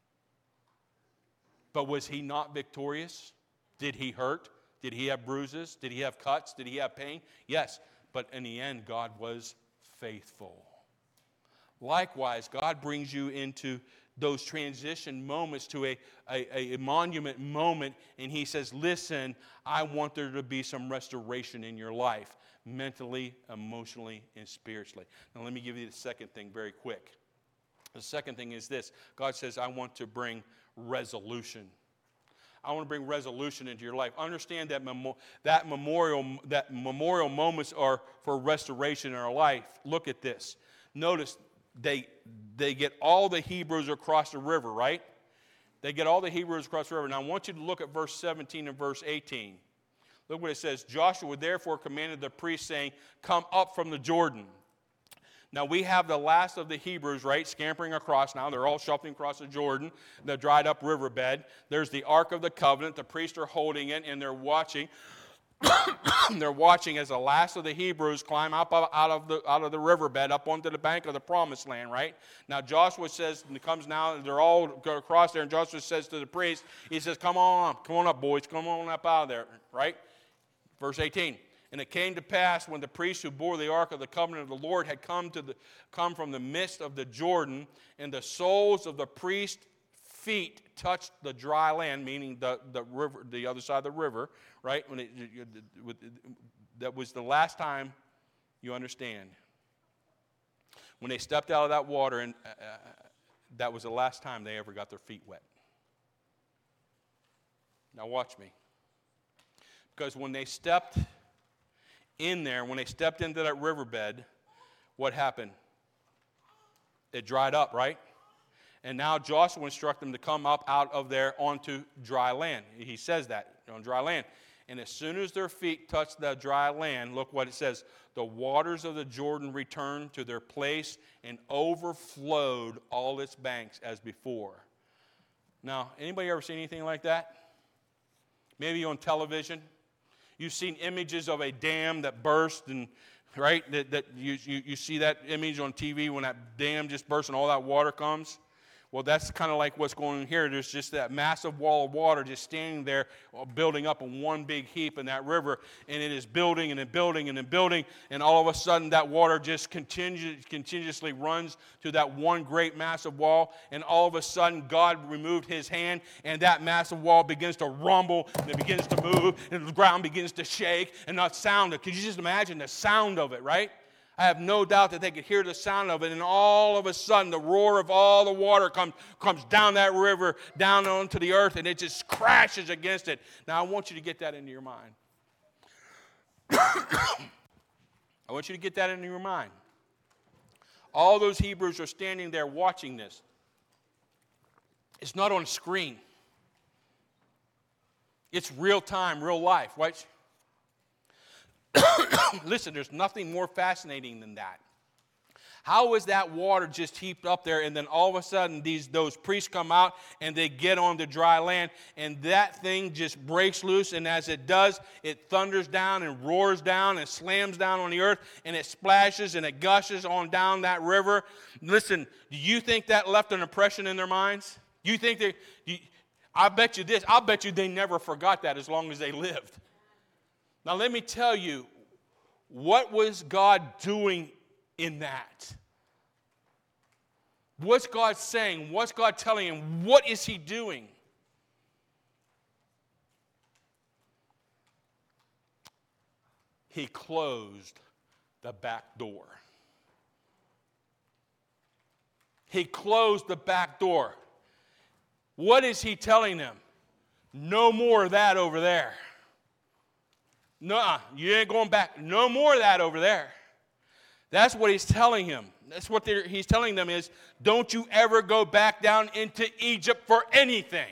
S3: But was He not victorious? Did He hurt? Did He have bruises? Did He have cuts? Did He have pain? Yes. But in the end, God was faithful. Likewise, God brings you into those transition moments to a, a, a monument moment, and he says, listen, I want there to be some restoration in your life, mentally, emotionally, and spiritually. Now let me give you the second thing very quick. The second thing is this. God says, I want to bring resolution. I want to bring resolution into your life. Understand that memo- that memorial that memorial moments are for restoration in our life. Look at this. Notice they they get all the Hebrews across the river, right? They get all the Hebrews across the river. Now I want you to look at verse seventeen and verse eighteen. Look what it says. Joshua therefore commanded the priests, saying, come up from the Jordan. Now we have the last of the Hebrews, right, scampering across now. They're all shuffling across the Jordan, the dried up riverbed. There's the Ark of the Covenant. The priests are holding it, and they're watching. They're watching as the last of the Hebrews climb up out of the out of the riverbed up onto the bank of the Promised Land, right? Now Joshua says, and it comes now, they're all go across there, and Joshua says to the priest, he says, come on up, come on up, boys, come on up out of there, right? Verse eighteen. And it came to pass when the priests who bore the ark of the covenant of the Lord had come to the come from the midst of the Jordan, and the soles of the priest's feet touched the dry land, meaning the, the river, the other side of the river, right? When it, that was the last time, you understand. When they stepped out of that water, and uh, that was the last time they ever got their feet wet. Now watch me. Because when they stepped in there, when they stepped into that riverbed, what happened? It dried up, right? And now Joshua instructed them to come up out of there onto dry land. He says that, on dry land. And as soon as their feet touched the dry land, look what it says. The waters of the Jordan returned to their place and overflowed all its banks as before. Now, anybody ever seen anything like that? Maybe on television. You've seen images of a dam that burst, and right? That, that you, you, you see that image on T V when that dam just bursts and all that water comes. Well, that's kind of like what's going on here. There's just that massive wall of water just standing there, building up in one big heap in that river, and it is building and then building and then building, and all of a sudden that water just continu- continuously runs to that one great massive wall, and all of a sudden God removed his hand, and that massive wall begins to rumble, and it begins to move, and the ground begins to shake, and that sound, could you just imagine the sound of it, right? I have no doubt that they could hear the sound of it, and all of a sudden the roar of all the water comes, comes down that river, down onto the earth, and it just crashes against it. Now, I want you to get that into your mind. I want you to get that into your mind. All those Hebrews are standing there watching this. It's not on a screen. It's real time, real life, right? Listen, there's nothing more fascinating than that. How is that water just heaped up there, and then all of a sudden these those priests come out and they get on the dry land, and that thing just breaks loose, and as it does, it thunders down and roars down and slams down on the earth, and it splashes and it gushes on down that river. Listen, do you think that left an impression in their minds? You think they, you, I bet you this, I bet you they never forgot that as long as they lived. Now let me tell you, what was God doing in that? What's God saying? What's God telling him? What is he doing? He closed the back door. He closed the back door. What is he telling them? No more of that over there. No, you ain't going back. No more of that over there. That's what he's telling him. That's what he's telling them is, don't you ever go back down into Egypt for anything.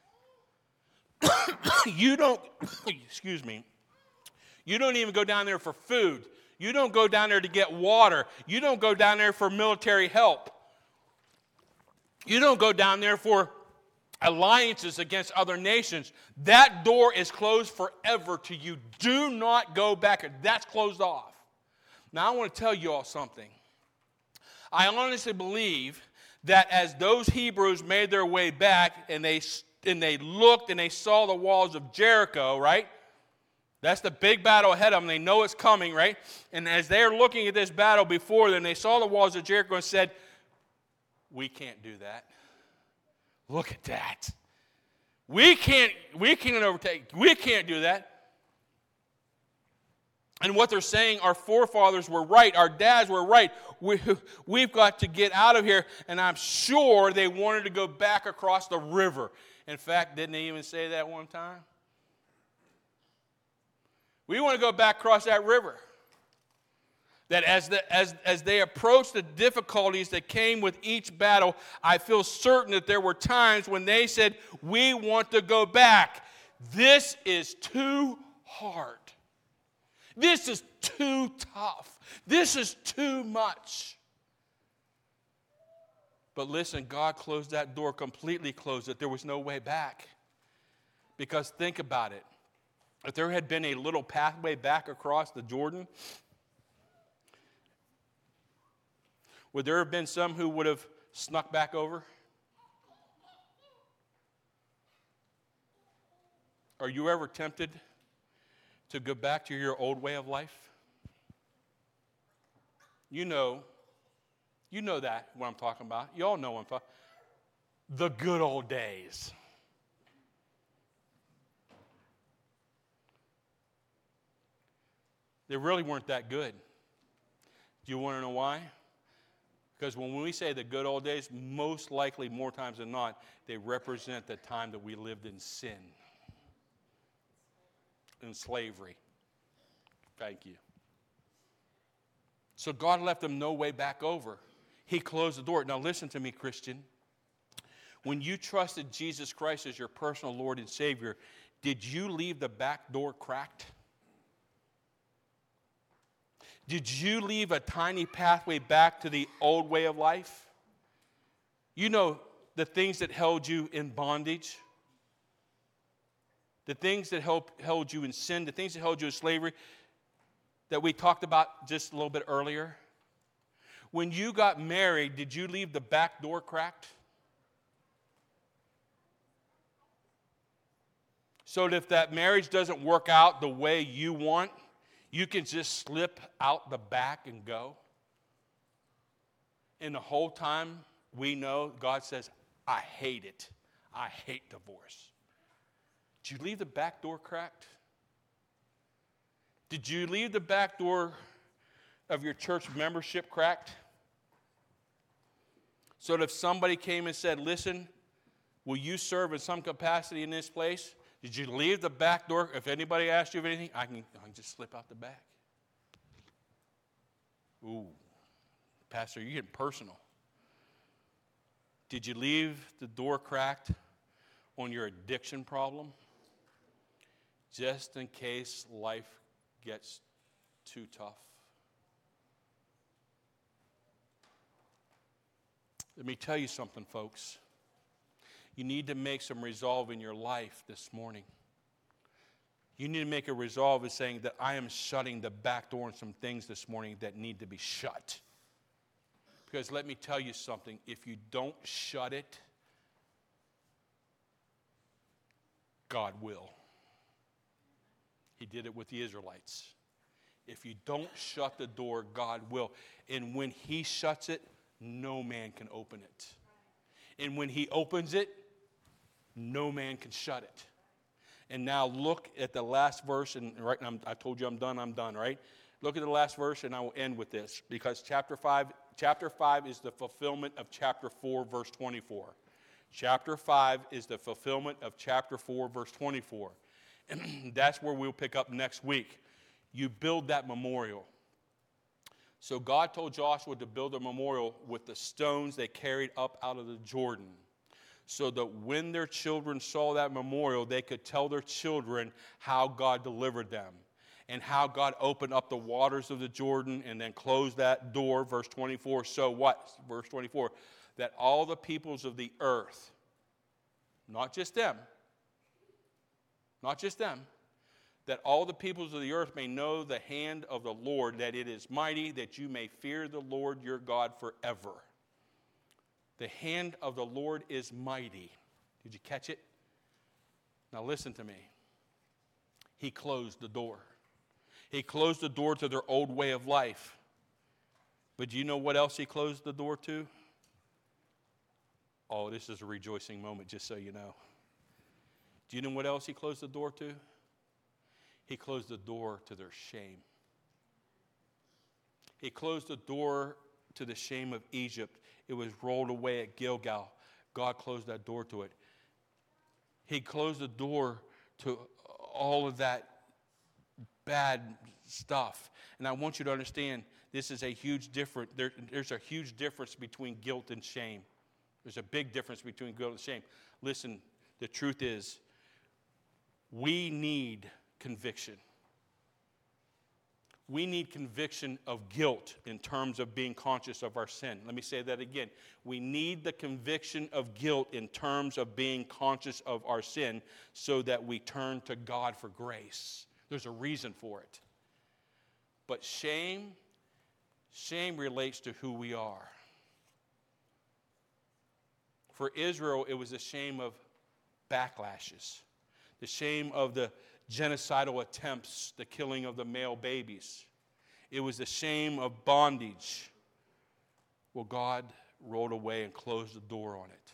S3: You don't, excuse me, you don't even go down there for food. You don't go down there to get water. You don't go down there for military help. You don't go down there for alliances against other nations. That door is closed forever to you. Do not go back. That's closed off. Now, I want to tell you all something. I honestly believe that as those Hebrews made their way back and they, and they looked and they saw the walls of Jericho, right? That's the big battle ahead of them. They know it's coming, right? And as they're looking at this battle before them, they saw the walls of Jericho and said, we can't do that. Look at that. We can't, we can't overtake. We can't do that. And what they're saying, our forefathers were right. Our dads were right. We, we've got to get out of here. And I'm sure they wanted to go back across the river. In fact, didn't they even say that one time? We want to go back across that river. That as, the, as, as they approached the difficulties that came with each battle, I feel certain that there were times when they said, we want to go back. This is too hard. This is too tough. This is too much. But listen, God closed that door, completely closed it. There was no way back. Because think about it. If there had been a little pathway back across the Jordan, would there have been some who would have snuck back over? Are you ever tempted to go back to your old way of life? You know, you know that, what I'm talking about. You all know what I'm talking about. The good old days. They really weren't that good. Do you want to know why? Because when we say the good old days, most likely, more times than not, they represent the time that we lived in sin. In slavery. Thank you. So God left them no way back over. He closed the door. Now listen to me, Christian. When you trusted Jesus Christ as your personal Lord and Savior, did you leave the back door cracked? Did you leave a tiny pathway back to the old way of life? You know, the things that held you in bondage, the things that held, held you in sin, the things that held you in slavery that we talked about just a little bit earlier. When you got married, did you leave the back door cracked? So that if that marriage doesn't work out the way you want, you can just slip out the back and go. And the whole time we know God says, I hate it. I hate divorce. Did you leave the back door cracked? Did you leave the back door of your church membership cracked? So that if somebody came and said, listen, will you serve in some capacity in this place? Did you leave the back door? If anybody asked you of anything, I can, I can just slip out the back. Ooh, Pastor, you're getting personal. Did you leave the door cracked on your addiction problem? Just in case life gets too tough. Let me tell you something, folks. You need to make some resolve in your life this morning. You need to make a resolve of saying that I am shutting the back door on some things this morning that need to be shut. Because let me tell you something. If you don't shut it, God will. He did it with the Israelites. If you don't shut the door, God will. And when He shuts it, no man can open it. And when He opens it, no man can shut it. And now look at the last verse, and right now I told you I'm done, I'm done, right? Look at the last verse, and I will end with this, because chapter five, chapter five is the fulfillment of chapter four, verse twenty-four. Chapter five is the fulfillment of chapter four, verse twenty-four. And that's where we'll pick up next week. You build that memorial. So God told Joshua to build a memorial with the stones they carried up out of the Jordan, so that when their children saw that memorial, they could tell their children how God delivered them and how God opened up the waters of the Jordan and then closed that door. Verse twenty-four, so what? Verse twenty-four, that all the peoples of the earth, not just them, not just them, that all the peoples of the earth may know the hand of the Lord, that it is mighty, that you may fear the Lord your God forever. The hand of the Lord is mighty. Did you catch it? Now listen to me. He closed the door. He closed the door to their old way of life. But do you know what else He closed the door to? Oh, this is a rejoicing moment, just so you know. Do you know what else he closed the door to? He closed the door to their shame. He closed the door to the shame of Egypt. It was rolled away at Gilgal. God closed that door to it. He closed the door to all of that bad stuff. And I want you to understand, this is a huge difference. There, there's a huge difference between guilt and shame. There's a big difference between guilt and shame. Listen, the truth is, we need conviction. We need conviction of guilt in terms of being conscious of our sin. Let me say that again. We need the conviction of guilt in terms of being conscious of our sin so that we turn to God for grace. There's a reason for it. But shame, shame relates to who we are. For Israel, it was the shame of backlashes, the shame of the genocidal attempts, the killing of the male babies. It was the shame of bondage. Well, God rolled away and closed the door on it.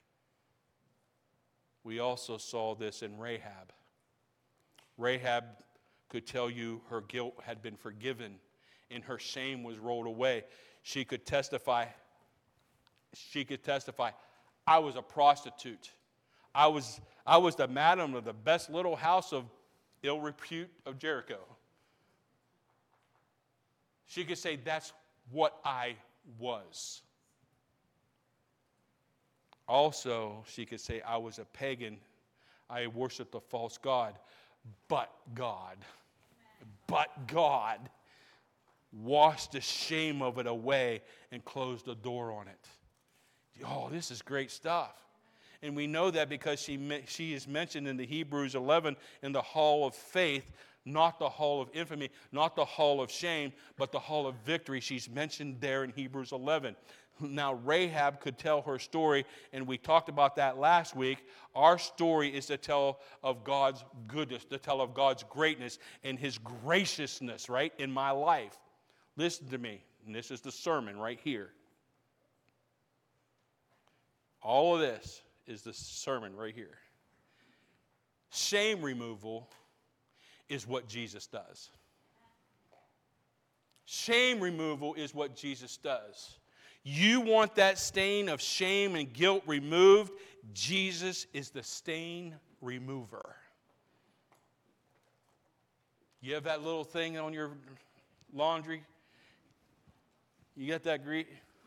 S3: We also saw this in Rahab. Rahab could tell you her guilt had been forgiven and her shame was rolled away. She could testify, she could testify, I was a prostitute. I was, I was the madam of the best little house of ill repute of Jericho. She could say, that's what I was. Also, she could say, I was a pagan. I worshiped a false god. But God, but God washed the shame of it away and closed the door on it. Oh, this is great stuff. And we know that because she, she is mentioned in the Hebrews eleven in the hall of faith, not the hall of infamy, not the hall of shame, but the hall of victory. She's mentioned there in Hebrews eleven. Now, Rahab could tell her story, and we talked about that last week. Our story is to tell of God's goodness, to tell of God's greatness and his graciousness, right, in my life. Listen to me, and this is the sermon right here. All of this is the sermon right here. Shame removal is what Jesus does. Shame removal is what Jesus does. You want that stain of shame and guilt removed? Jesus is the stain remover. You have that little thing on your laundry? You got that grease?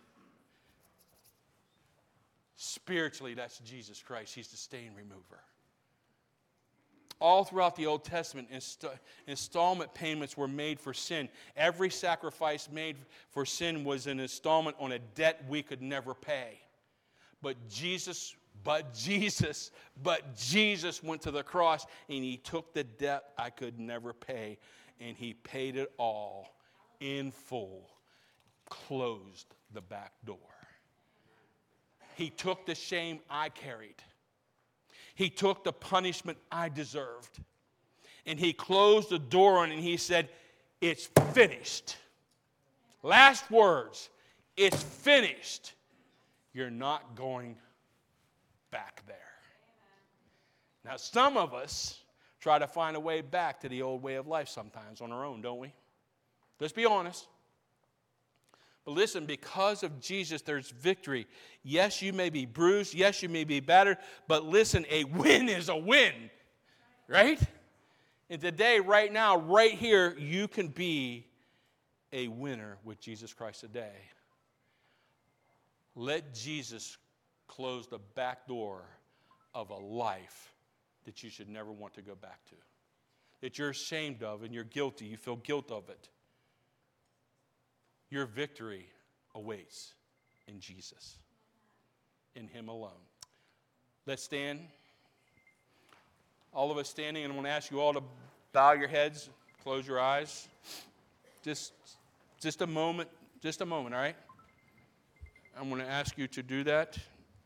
S3: Spiritually, that's Jesus Christ. He's the stain remover. All throughout the Old Testament, inst- installment payments were made for sin. Every sacrifice made for sin was an installment on a debt we could never pay. But Jesus, but Jesus, but Jesus went to the cross and he took the debt I could never pay and he paid it all in full, closed the back door. He took the shame I carried. He took the punishment I deserved. And he closed the door on it and he said, it's finished. Last words, it's finished. You're not going back there. Now, some of us try to find a way back to the old way of life sometimes on our own, don't we? Let's be honest. But listen, because of Jesus, there's victory. Yes, you may be bruised. Yes, you may be battered. But listen, a win is a win. Right? And today, right now, right here, you can be a winner with Jesus Christ today. Let Jesus close the back door of a life that you should never want to go back to. That you're ashamed of and you're guilty. You feel guilt of it. Your victory awaits in Jesus, in him alone. Let's stand. All of us standing, and I want to ask you all to bow your heads, close your eyes. Just, just a moment, just a moment, all right? I'm going to ask you to do that.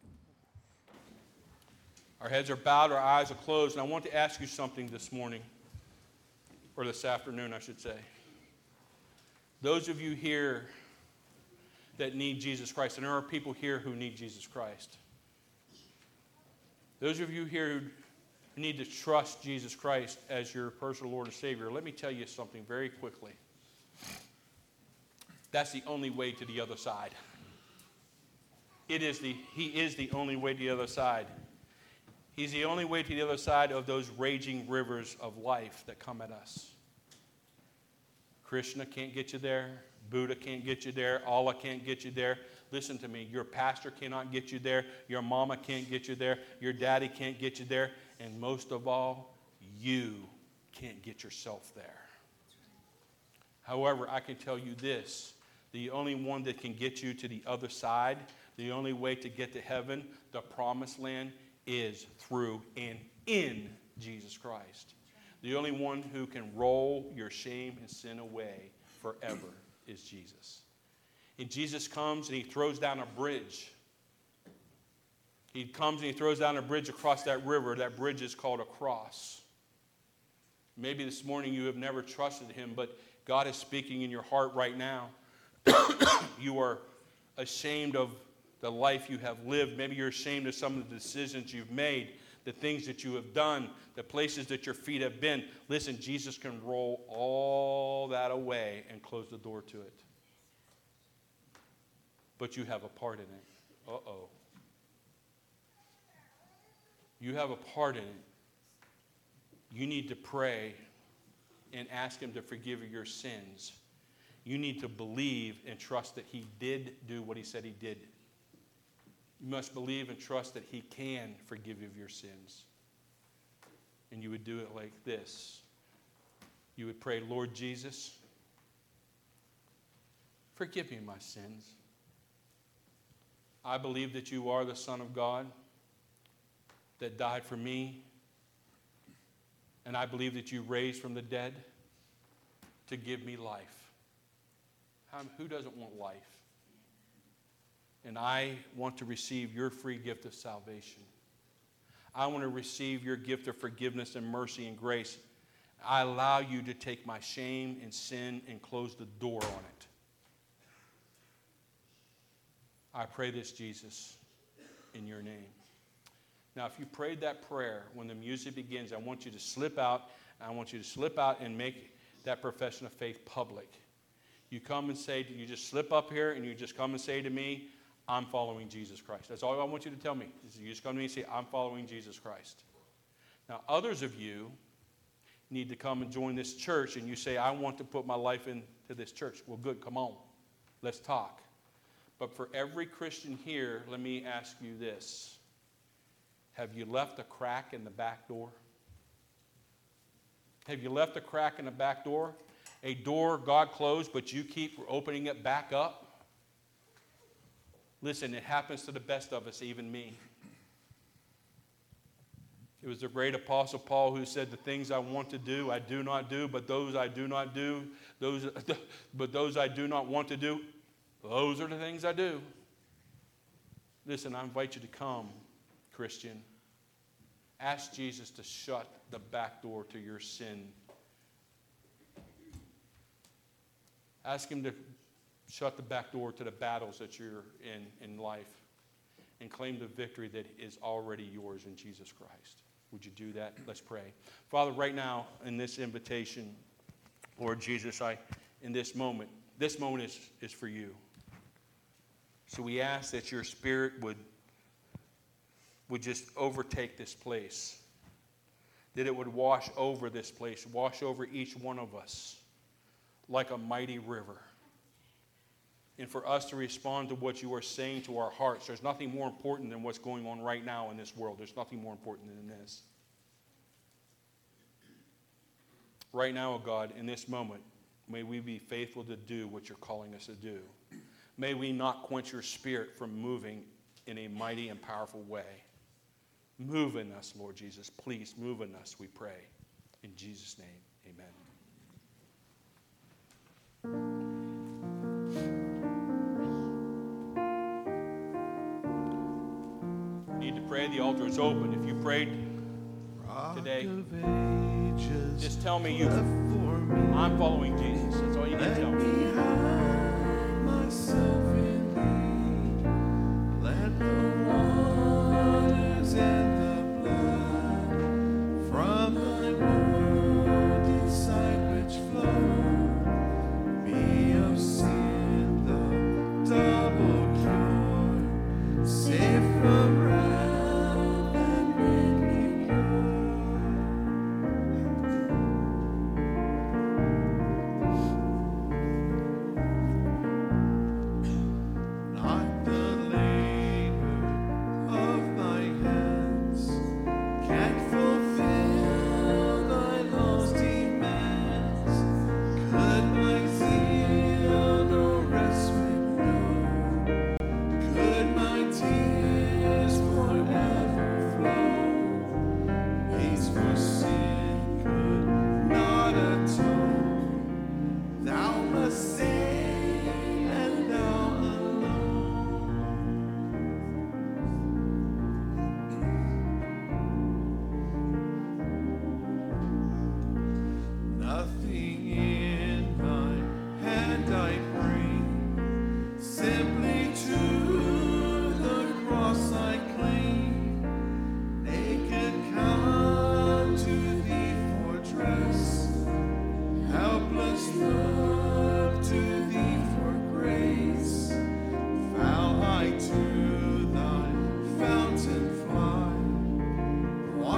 S3: Our heads are bowed, our eyes are closed, and I want to ask you something this morning, or this afternoon, I should say. Those of you here that need Jesus Christ, and there are people here who need Jesus Christ, Those of you here who need to trust Jesus Christ as your personal Lord and Savior, let me tell you something very quickly. That's the only way to the other side. It is the, he is the only way to the other side. He's the only way to the other side of those raging rivers of life that come at us. Krishna can't get you there. Buddha can't get you there. Allah can't get you there. Listen to me. Your pastor cannot get you there. Your mama can't get you there. Your daddy can't get you there. And most of all, you can't get yourself there. However, I can tell you this. The only one that can get you to the other side, the only way to get to heaven, the promised land, is through and in Jesus Christ. The only one who can roll your shame and sin away forever is Jesus. And Jesus comes and he throws down a bridge. He comes and he throws down a bridge across that river. That bridge is called a cross. Maybe this morning you have never trusted him, but God is speaking in your heart right now. You are ashamed of the life you have lived. Maybe you're ashamed of some of the decisions you've made, the things that you have done, the places that your feet have been. Listen, Jesus can roll all that away and close the door to it. But you have a part in it. Uh-oh. You have a part in it. You need to pray and ask him to forgive you your sins. You need to believe and trust that he did do what he said he did. You must believe and trust that he can forgive you of your sins. And you would do it like this. You would pray, Lord Jesus, forgive me my sins. I believe that you are the Son of God that died for me. And I believe that you raised from the dead to give me life. How, who doesn't want life? And I want to receive your free gift of salvation. I want to receive your gift of forgiveness and mercy and grace. I allow you to take my shame and sin and close the door on it. I pray this, Jesus, in your name. Now, if you prayed that prayer, when the music begins, I want you to slip out. I want you to slip out and make that profession of faith public. You come and say, you just slip up here and you just come and say to me, I'm following Jesus Christ. That's all I want you to tell me. Is you just come to me and say, I'm following Jesus Christ. Now, others of you need to come and join this church, and you say, I want to put my life into this church. Well, good, come on. Let's talk. But for every Christian here, let me ask you this. Have you left a crack in the back door? Have you left a crack in the back door? A door God closed, but you keep opening it back up? Listen, it happens to the best of us, even me. It was the great apostle Paul who said, the things I want to do, I do not do, but those I do not do, those, but those I do not want to do, those are the things I do. Listen, I invite you to come, Christian. Ask Jesus to shut the back door to your sin. Ask him to shut the back door to the battles that you're in in life and claim the victory that is already yours in Jesus Christ. Would you do that? Let's pray. Father, right now in this invitation, Lord Jesus, I, in this moment, this moment is, is for you. So we ask that your Spirit would, would just overtake this place, that it would wash over this place, wash over each one of us like a mighty river. And for us to respond to what you are saying to our hearts. There's nothing more important than what's going on right now in this world. There's nothing more important than this. Right now, oh God, in this moment, may we be faithful to do what you're calling us to do. May we not quench your Spirit from moving in a mighty and powerful way. Move in us, Lord Jesus. Please move in us, we pray. In Jesus' name, amen. Need to pray, the altar is open. If you prayed today, just tell me you I'm following Jesus. That's all you need to tell me.
S1: Let the waters and the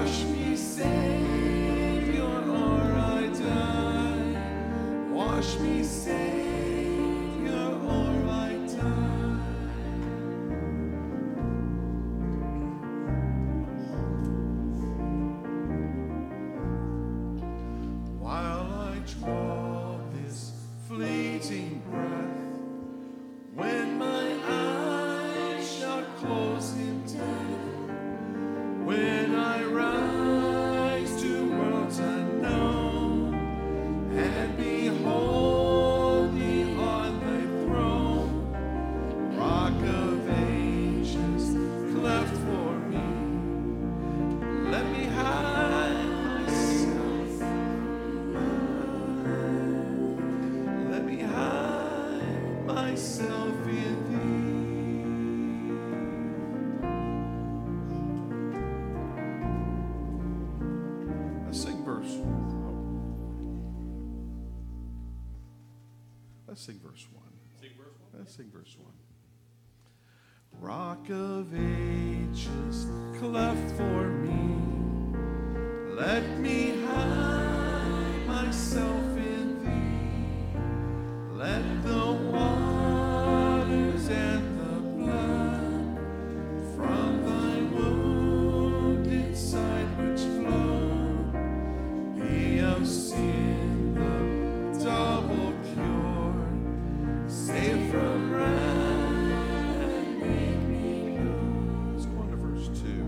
S1: Wash me, Savior, or I die. Wash me, Savior, or I die. While I draw this fleeting breath, when my eyes shall close in death, when I rise to worlds unknown and behold thee on thy throne, rock of ages, cleft for me, let me hide myself, let me hide myself in thee. Let's sing verse. Let's sing verse one.
S3: Sing verse one.
S1: Let's sing verse one. Rock of ages, cleft for me, let me hide myself in thee. Let the waters and the blood from thy wounded side which flow be of sin the double cure, save from wrath and make me pure. Let's go on to verse two.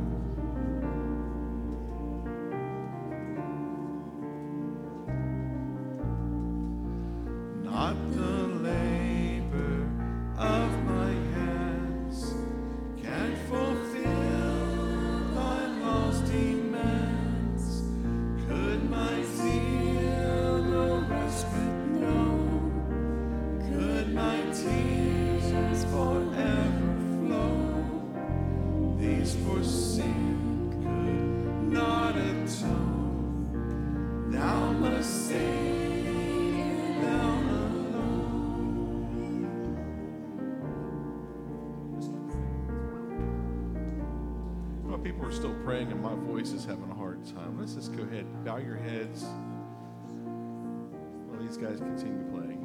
S1: Not the labor of my hands can fulfill thy law's demands. Could my zeal no respite know? Could my tears forever flow? These for sin could not atone. Thou must save, thou Well, people are still praying and my voice is having a hard time. Let's just go ahead, bow your heads while these guys continue playing.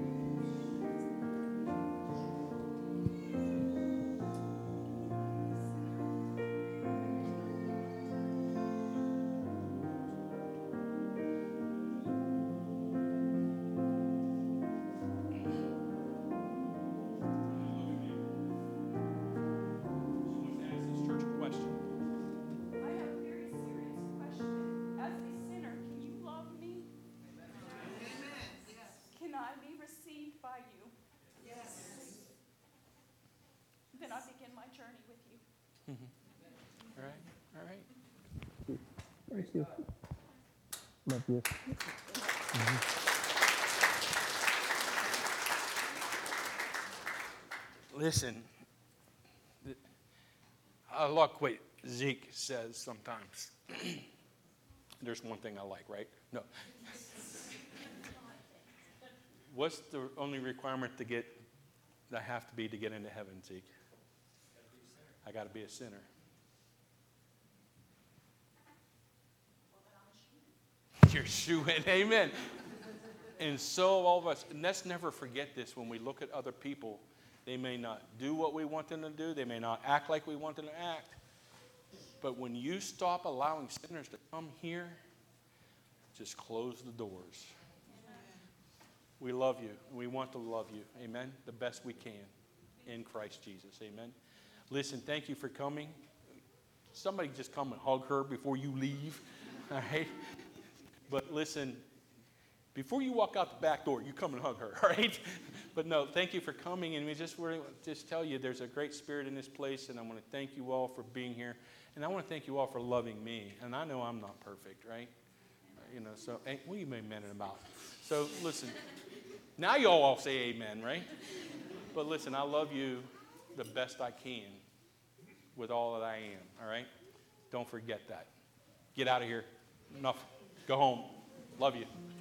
S3: Church a question.
S4: I have a very serious question. As a sinner, can you love me? Can I be received by you? Yes. Then I begin my journey with you.
S3: All right, all right.
S5: Thank you. Love you.
S3: Listen, th- I like what Zeke says sometimes. There's one thing I like, right? No. What's the only requirement to get, that I have to be to get into heaven, Zeke? I got to be a sinner. You're shooing, amen. And so all of us, and let's never forget this when we look at other people. They may not do what we want them to do. They may not act like we want them to act. But when you stop allowing sinners to come here, just close the doors. We love you. We want to love you. Amen. The best we can in Christ Jesus. Amen. Listen, thank you for coming. Somebody just come and hug her before you leave. All right. But listen, before you walk out the back door, you come and hug her. All right. But no, thank you for coming. And we just really just tell you there's a great spirit in this place. And I want to thank you all for being here. And I want to thank you all for loving me. And I know I'm not perfect, right? You know, so hey, what are you amen about? So listen, now you all say amen, right? But listen, I love you the best I can with all that I am, all right? Don't forget that. Get out of here. Enough. Go home. Love you.